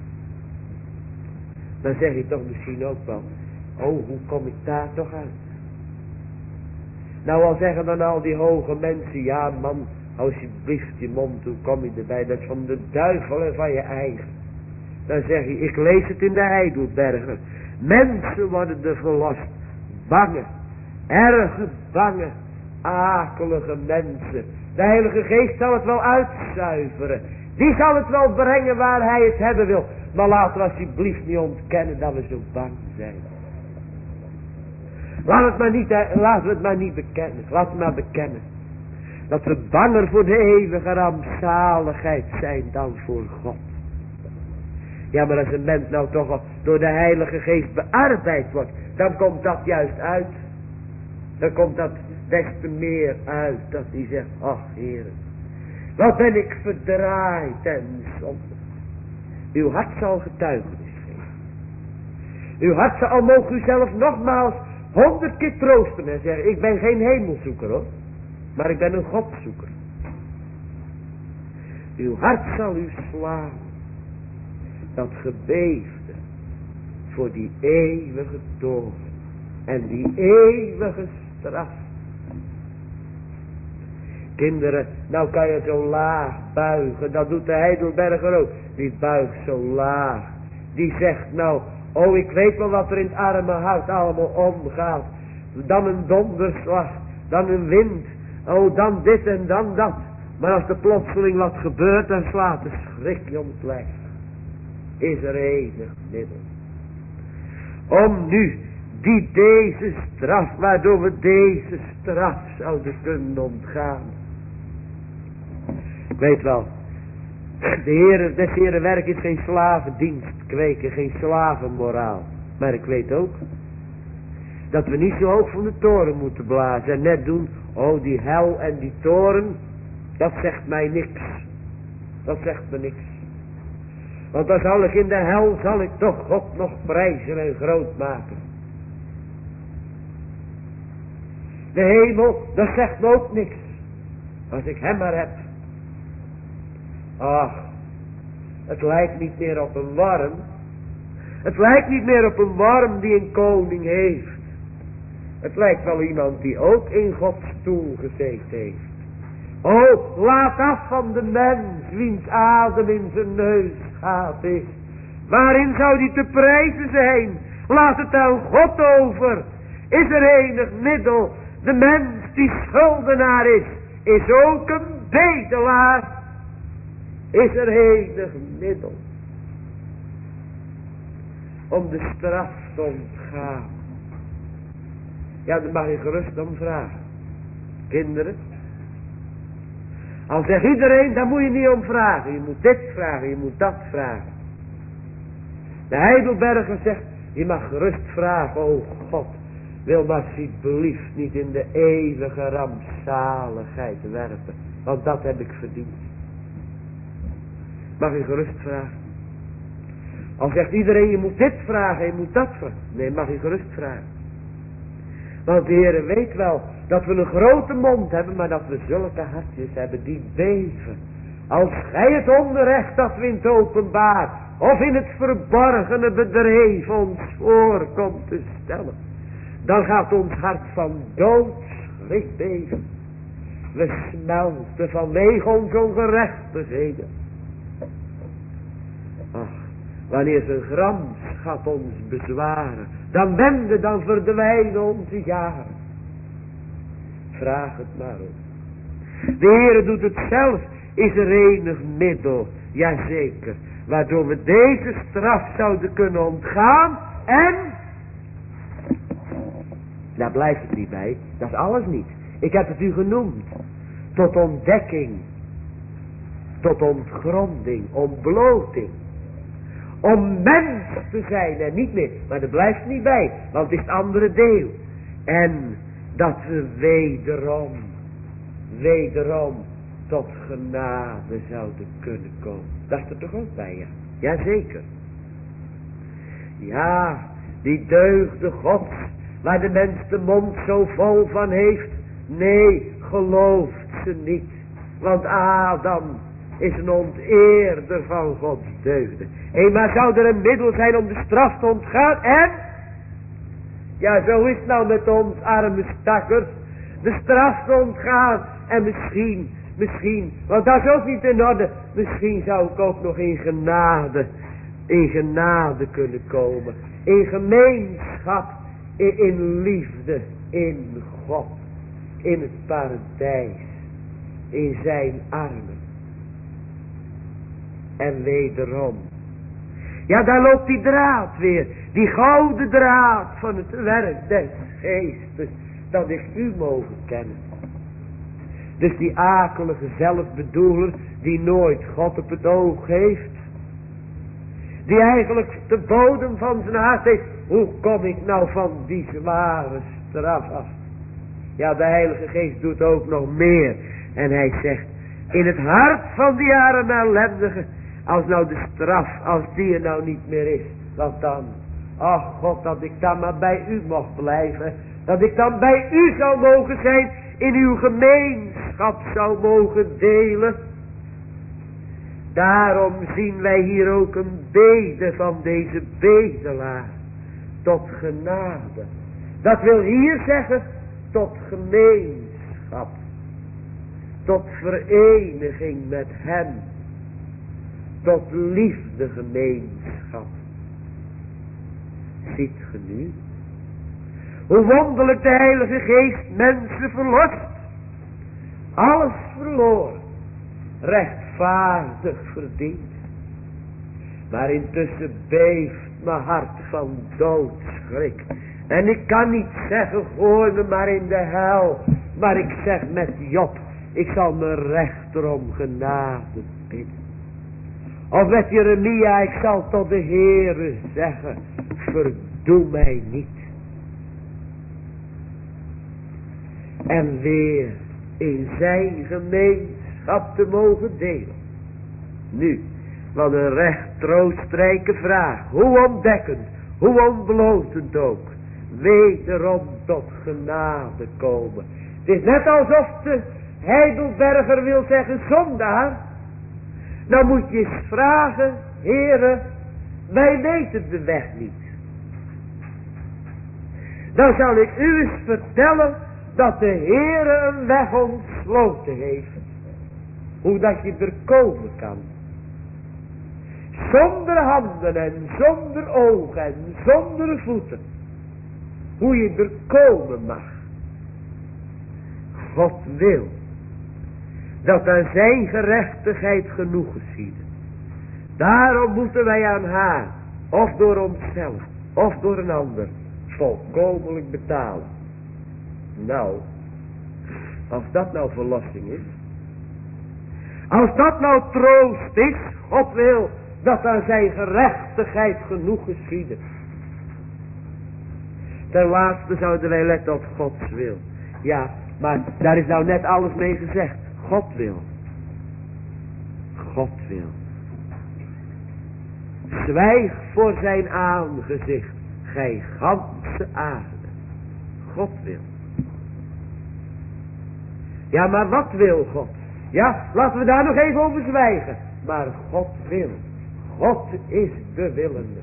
Dan zeg je toch misschien ook wel, oh, hoe kom ik daar toch uit? Nou, al zeggen dan al die hoge mensen, ja man, alsjeblieft je mond, hoe kom je erbij? Dat is van de duivel en van je eigen. Dan zeg je, ik lees het in de Heidelberger. Mensen worden er verlost. Bange, erge bange, akelige mensen. De Heilige Geest zal het wel uitzuiveren. Die zal het wel brengen waar hij het hebben wil. Maar laten we alsjeblieft niet ontkennen dat we zo bang zijn. Laat het maar niet, laten we het maar niet bekennen. Laten we maar bekennen. Dat we banger voor de eeuwige rampzaligheid zijn dan voor God. Ja, maar als een mens nou toch al door de Heilige Geest bearbeid wordt, dan komt dat juist uit. Dan komt dat des te meer uit dat hij zegt, ach heren, wat ben ik verdraaid en zondig. Uw hart zal getuigenis geven. Uw hart zal, al mogen u zelf nogmaals honderd keer troosten en zeggen, ik ben geen hemelzoeker hoor, maar ik ben een Godzoeker. Uw hart zal u slaan, dat gebeefde voor die eeuwige toorn en die eeuwige straf. Kinderen, nou kan je zo laag buigen, dat doet de Heidelberger ook. Die buigt zo laag. Die zegt nou, oh ik weet wel wat er in het arme hart allemaal omgaat. Dan een donderslag, dan een wind, oh dan dit en dan dat. Maar als er plotseling wat gebeurt, dan slaat de schrik je om het lijf. Is er enig middel. Om nu die deze straf, waardoor we deze straf zouden kunnen ontgaan. Ik weet wel, de Heere, des Heere werk is geen slavendienst kweken, geen slavenmoraal. Maar ik weet ook, dat we niet zo hoog van de toren moeten blazen en net doen, oh die hel en die toren, dat zegt mij niks. Dat zegt me niks. Want dan zal ik in de hel, zal ik toch God nog prijzen en groot maken. De hemel, dat zegt me ook niks. Als ik hem maar heb. Ach, het lijkt niet meer op een worm. Het lijkt niet meer op een worm die een koning heeft. Het lijkt wel iemand die ook in Gods stoel gezeten heeft. Oh, laat af van de mens, wiens adem in zijn neus gaat is. Waarin zou die te prijzen zijn? Laat het aan God over. Is er enig middel? De mens die schuldenaar is, is ook een bedelaar. Is er enig middel om de straf te ontgaan? Ja, daar mag je gerust om vragen. Kinderen. Al zegt iedereen, daar moet je niet om vragen. Je moet dit vragen, je moet dat vragen. De Heidelberger zegt, je mag gerust vragen, oh God, wil maar alsjeblieft niet in de eeuwige rampzaligheid werpen. Want dat heb ik verdiend. Mag je gerust vragen. Al zegt iedereen, je moet dit vragen, je moet dat vragen. Nee, mag je gerust vragen. Want de Heer weet wel dat we een grote mond hebben, maar dat we zulke hartjes hebben die beven Als gij het onrecht dat we in het openbaar of in het verborgene bedrijf ons voor komt te stellen, dan gaat ons hart van doodschrik beven. We smelten vanwege onze ongerechtigheden. Ach, wanneer zijn grams gaat ons bezwaren, dan wenden, dan verdwijnen onze jaren. Vraag het maar op. De Heere doet het zelf, is er enig middel, jazeker, waardoor we deze straf zouden kunnen ontgaan en... Daar blijft het niet bij, dat is alles niet. Ik heb het u genoemd. Tot ontdekking. Tot ontgronding. Ontbloting. Om mens te zijn en niet meer. Maar er blijft niet bij. Want het is het andere deel. En dat we wederom. Wederom tot genade zouden kunnen komen. Dat is er toch ook bij, ja. Jazeker. Ja, die deugde Gods. Waar de mens de mond zo vol van heeft. Nee, gelooft ze niet. Want Adam is een onteerder van Gods deugden. Hé, maar zou er een middel zijn om de straf te ontgaan? En? Ja, zo is het nou met ons arme stakkers. De straf te ontgaan. En misschien, misschien, want dat is ook niet in orde. Misschien zou ik ook nog in genade, in genade kunnen komen. In gemeenschap, in, in liefde, in God. In het paradijs. In zijn armen. En wederom. Ja, daar loopt die draad weer. Die gouden draad van het werk des geestes. Dat ik u mogen kennen. Dus die akelige zelfbedoeler. Die nooit God op het oog heeft. Die eigenlijk de bodem van zijn hart heeft. Hoe kom ik nou van die zware straf af? Ja, de Heilige Geest doet ook nog meer. En hij zegt. In het hart van die arme ellendige. Als nou de straf. Als die er nou niet meer is. Wat dan? Ach God, dat ik dan maar bij u mocht blijven. Dat ik dan bij u zou mogen zijn. In uw gemeenschap zou mogen delen. Daarom zien wij hier ook een bede van deze bedelaar. Tot genade. Dat wil hier zeggen. Tot gemeenschap. Tot vereniging met hem. Tot liefde gemeenschap. Ziet ge nu? Hoe wonderlijk de Heilige Geest mensen verlost. Alles verloren. Rechtvaardig verdiend. Maar intussen beeft mijn hart van doodschrik. En ik kan niet zeggen, gooi me maar in de hel. Maar ik zeg met Job, ik zal mijn rechter om genade bidden. Of met Jeremia, ik zal tot de Heere zeggen, verdoe mij niet. En weer in zijn gemeenschap te mogen delen. Nu, wat een recht troostrijke vraag. Hoe ontdekkend, hoe ontblotend ook. Wederom tot genade komen. Het is net alsof de Heidelberger wil zeggen, zondaar. Dan moet je eens vragen, Heere, wij weten de weg niet. Dan zal ik u eens vertellen dat de Heere een weg ontsloten heeft. Hoe dat je er komen kan. Zonder handen en zonder ogen en zonder voeten. Hoe je er komen mag. God wil dat aan zijn gerechtigheid genoeg geschieden. Daarom moeten wij aan haar, of door onszelf, of door een ander, volkomenlijk betalen. Nou, als dat nou verlossing is, als dat nou troost is, God wil dat aan zijn gerechtigheid genoeg geschieden. Ten laatste zouden wij letten op Gods wil. Ja, maar daar is nou net alles mee gezegd. God wil. God wil. Zwijg voor zijn aangezicht, gij ganse aarde. God wil. Ja, maar wat wil God? Ja, laten we daar nog even over zwijgen. Maar God wil. God is de willende.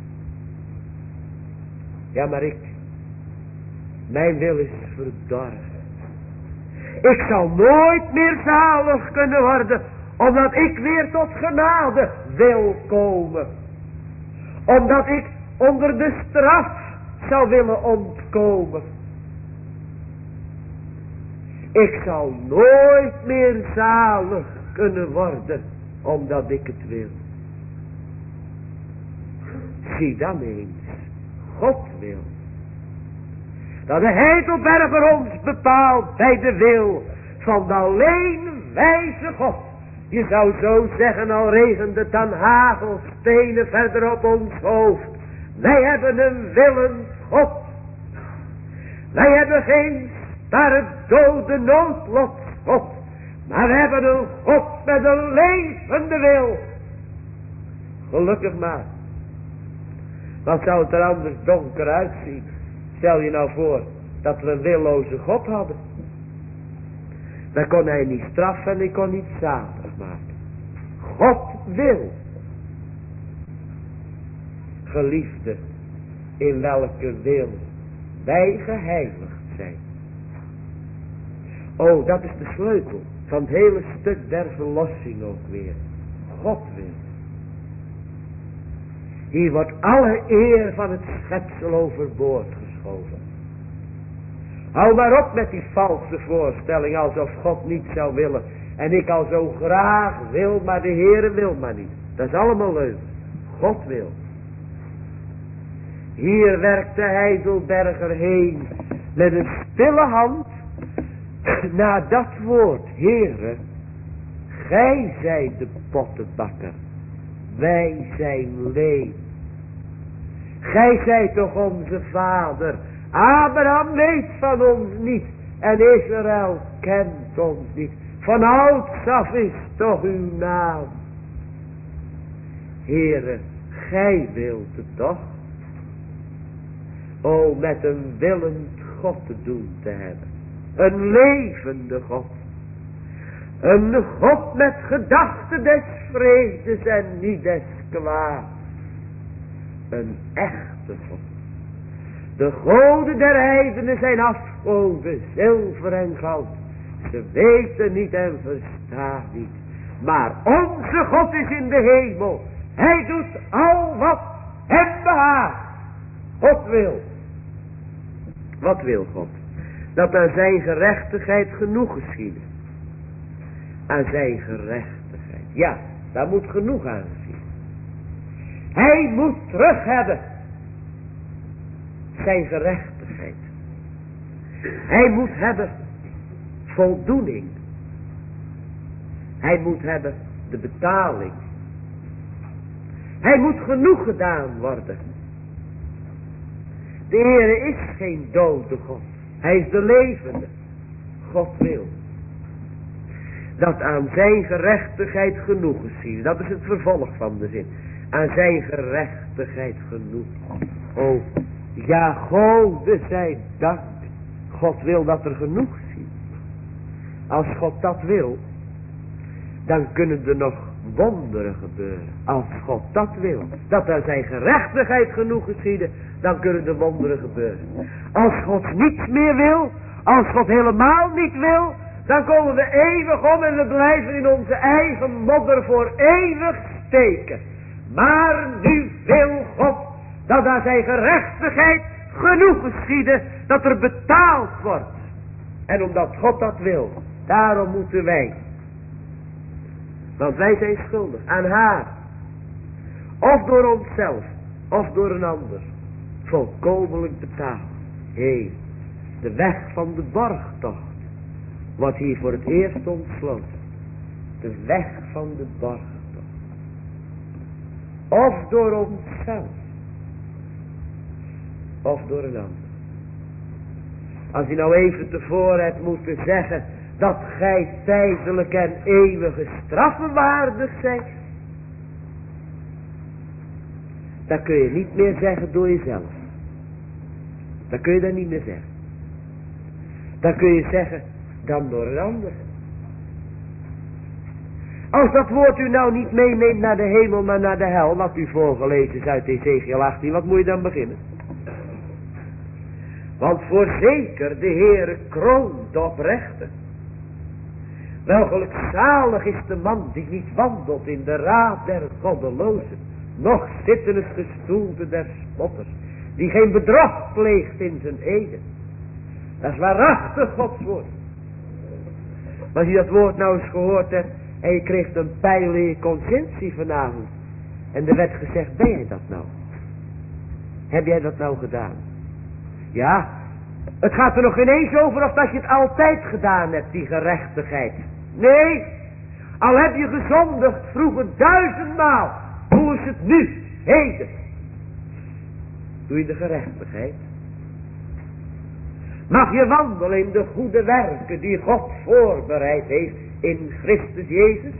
Ja, maar ik. Mijn wil is verdorven. Ik zal nooit meer zalig kunnen worden. Omdat ik weer tot genade wil komen. Omdat ik onder de straf zou willen ontkomen. Ik zal nooit meer zalig kunnen worden. Omdat ik het wil. Zie dan eens. God wil. Dat de hemelberg voor ons bepaalt bij de wil van de alleen wijze God. Je zou zo zeggen, al regent het dan hagelstenen verder op ons hoofd. Wij hebben een willend God. Wij hebben geen starre dode noodlot God. Maar we hebben een God met een levende wil. Gelukkig maar. Wat zou het er anders donker uitzien? Stel je nou voor dat we een willoze God hadden. Dan kon hij niet straffen en hij kon niet zalig maken. God wil. Geliefde, in welke wil wij geheiligd zijn. Oh, dat is de sleutel van het hele stuk der verlossing ook weer. God wil. Hier wordt alle eer van het schepsel overboord geschoven. Hou maar op met die valse voorstelling alsof God niet zou willen. En ik al zo graag wil, maar de Heere wil maar niet. Dat is allemaal leuk. God wil. Hier werkt de Heidelberger heen met een stille hand naar dat woord. Heere, gij zijt de pottenbakker. Wij zijn leem. Gij zijt toch onze vader. Abraham weet van ons niet. En Israël kent ons niet. Van ouds af is toch uw naam. Heere, gij wilt het toch? O, met een willend God te doen te hebben. Een levende God. Een God met gedachten des vredes en niet des kwaad. Een echte God. De goden der heidenen zijn afgoden, zilver en goud. Ze weten niet en verstaan niet. Maar onze God is in de hemel. Hij doet al wat hem behaagt. God wil. Wat wil God? Dat aan zijn gerechtigheid genoeg geschieden. Aan zijn gerechtigheid. Ja, daar moet genoeg aan geschieden. Hij moet terug hebben. Zijn gerechtigheid. Hij moet hebben voldoening. Hij moet hebben de betaling. Hij moet genoeg gedaan worden. De Heere is geen dode God. Hij is de levende. God wil. Dat aan zijn gerechtigheid genoeg geschieden. Dat is het vervolg van de zin. Aan zijn gerechtigheid genoeg. Oh, ja, Gode zij dank. God wil dat er genoeg schiet. Als God dat wil, dan kunnen er nog wonderen gebeuren. Als God dat wil, dat aan zijn gerechtigheid genoeg geschieden, dan kunnen er wonderen gebeuren. Als God niets meer wil, als God helemaal niet wil, dan komen we eeuwig om en we blijven in onze eigen modder voor eeuwig steken. Maar nu wil God dat aan zijn gerechtigheid genoeg geschieden, dat er betaald wordt. En omdat God dat wil, daarom moeten wij, want wij zijn schuldig aan haar, of door onszelf, of door een ander, volkomenlijk betalen. Hé, de weg van de borgtocht wordt hier voor het eerst ontsloten. De weg van de borgtocht. Of door onszelf, of door een ander. Als je nou even tevoren hebt moeten zeggen dat gij tijdelijk en eeuwige straffen waardig zijt, dan kun je niet meer zeggen door jezelf. Dan kun je dat niet meer zeggen. Dan kun je zeggen dan door een ander. Als dat woord u nou niet meeneemt naar de hemel, maar naar de hel, wat u voorgelezen is uit Ezekiel achttien, wat moet je dan beginnen? Want voorzeker de Heere kroont op rechten. Wel gelukzalig is de man die niet wandelt in de raad der goddelozen, noch zit in het gestoelte der spotters, die geen bedrog pleegt in zijn eden. Dat is waarachtig Gods woord. Maar als je dat woord nou eens gehoord hebt en je kreeg een pijl in je conscientie vanavond en er werd gezegd, ben jij dat nou? Heb jij dat nou gedaan? Ja, het gaat er nog ineens over of dat je het altijd gedaan hebt, die gerechtigheid. Nee, al heb je gezondigd vroeger duizendmaal, hoe is het nu, heden? Doe je de gerechtigheid? Mag je wandelen in de goede werken die God voorbereid heeft in Christus Jezus?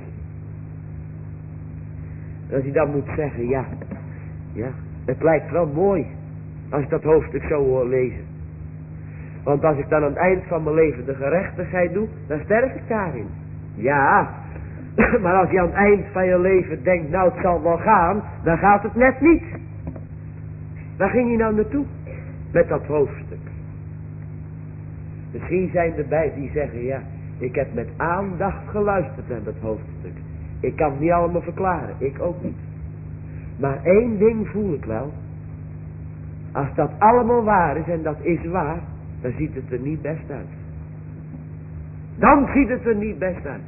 Als je dan moet zeggen, ja, ja, het lijkt wel mooi als ik dat hoofdstuk zo hoor lezen. Want als ik dan aan het eind van mijn leven de gerechtigheid doe, dan sterf ik daarin. Ja, maar als je aan het eind van je leven denkt, nou het zal wel gaan, dan gaat het net niet. Waar ging je nou naartoe met dat hoofdstuk? Misschien zijn er bij die zeggen, ja, ik heb met aandacht geluisterd naar dat hoofdstuk. Ik kan het niet allemaal verklaren, ik ook niet. Maar één ding voel ik wel. Als dat allemaal waar is, en dat is waar, dan ziet het er niet best uit. Dan ziet het er niet best uit.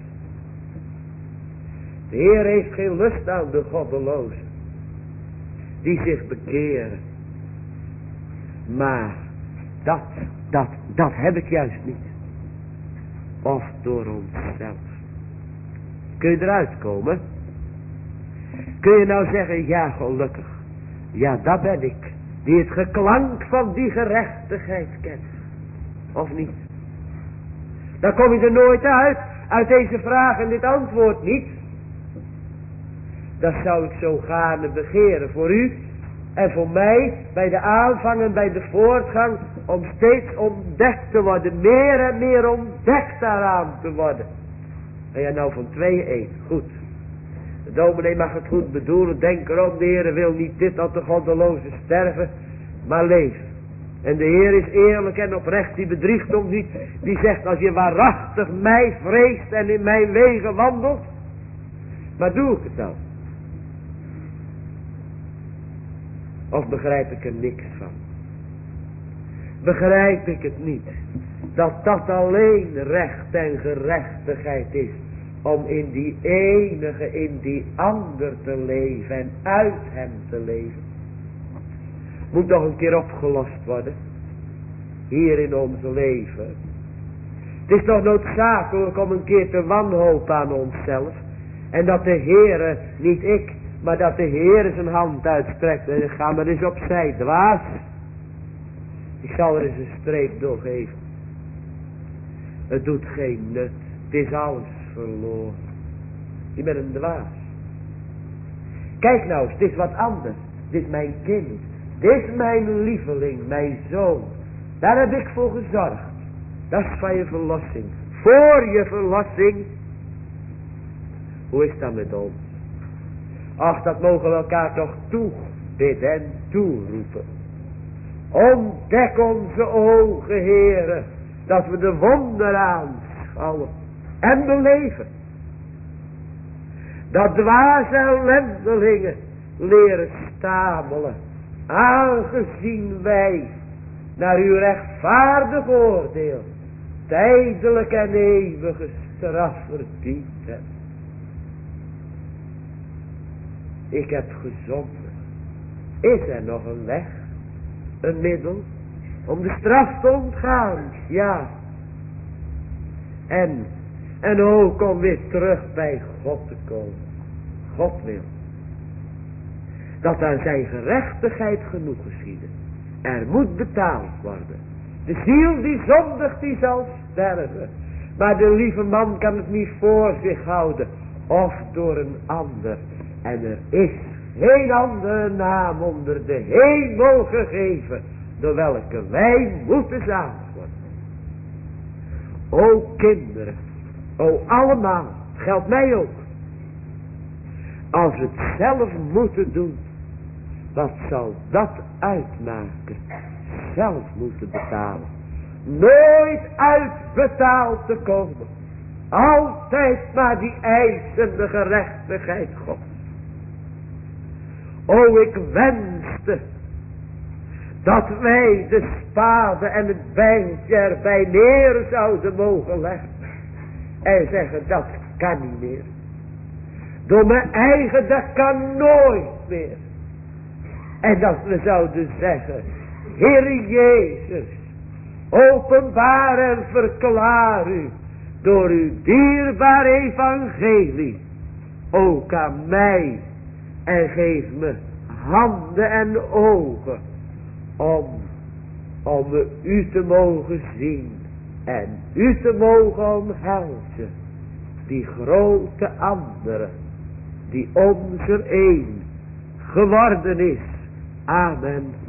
De Heer heeft geen lust aan de goddelozen, die zich bekeren. Maar dat, dat, dat heb ik juist niet. Of door onszelf. Kun je eruit komen? Kun je nou zeggen, ja gelukkig. Ja, dat ben ik. Die het geklank van die gerechtigheid kent. Of niet? Dan kom je er nooit uit. Uit deze vraag en dit antwoord niet. Dat zou ik zo gaarne begeren voor u. En voor mij bij de aanvang en bij de voortgang. Om steeds ontdekt te worden. Meer en meer ontdekt daaraan te worden. En ja, nou van twee één. Goed. De dominee mag het goed bedoelen. Denk erom, de Heer wil niet dit dat de goddeloze sterven. Maar leven. En de Heer is eerlijk en oprecht. Die bedriegt ons niet. Die zegt, als je waarachtig mij vreest en in mijn wegen wandelt. Maar doe ik het dan? Of begrijp ik er niks van? Begrijp ik het niet? Dat dat alleen recht en gerechtigheid is. Om in die enige, in die ander te leven en uit hem te leven. Moet nog een keer opgelost worden. Hier in ons leven. Het is toch noodzakelijk om een keer te wanhopen aan onszelf. En dat de Heere, niet ik, maar dat de Heere zijn hand uitstrekt. En ga maar eens opzij, dwaas. Ik zal er eens een streep doorgeven. Het doet geen nut. Het is alles verloren. Je bent een dwaas. Kijk nou eens, het is wat anders. Dit is mijn kind. Dit is mijn lieveling, mijn zoon. Daar heb ik voor gezorgd. Dat is van je verlossing. Voor je verlossing. Hoe is dat met ons? Ach, dat mogen we elkaar toch toebidden en toeroepen. Ontdek onze ogen, Heere, dat we de wonder aanschouwen en beleven. Dat dwaze ellendelingen leren stamelen, aangezien wij naar uw rechtvaardig oordeel tijdelijk en eeuwige straf verdiend hebben. Ik heb gezonden. Is er nog een weg? Een middel? Om de straf te ontgaan? Ja. En, en ook om weer terug bij God te komen. God wil. Dat aan zijn gerechtigheid genoeg geschieden. Er moet betaald worden. De ziel die zondigt, die zal sterven. Maar de lieve man kan het niet voor zich houden. Of door een ander. En er is geen andere naam onder de hemel gegeven, door welke wij moeten zalig worden. O kinderen, o allemaal, geldt mij ook. Als we het zelf moeten doen, wat zal dat uitmaken? Zelf moeten betalen. Nooit uitbetaald te komen. Altijd maar die eisende gerechtigheid God. O, ik wenste dat wij de spade en het bijltje erbij neer zouden mogen leggen. En zeggen, dat kan niet meer. Door mijn eigen, dat kan nooit meer. En dat we zouden zeggen, Heer Jezus, openbaar en verklaar u door uw dierbaar evangelie ook aan mij. En geef me handen en ogen om, om u te mogen zien en u te mogen omhelzen. Die grote andere, die onze een geworden is. Amen.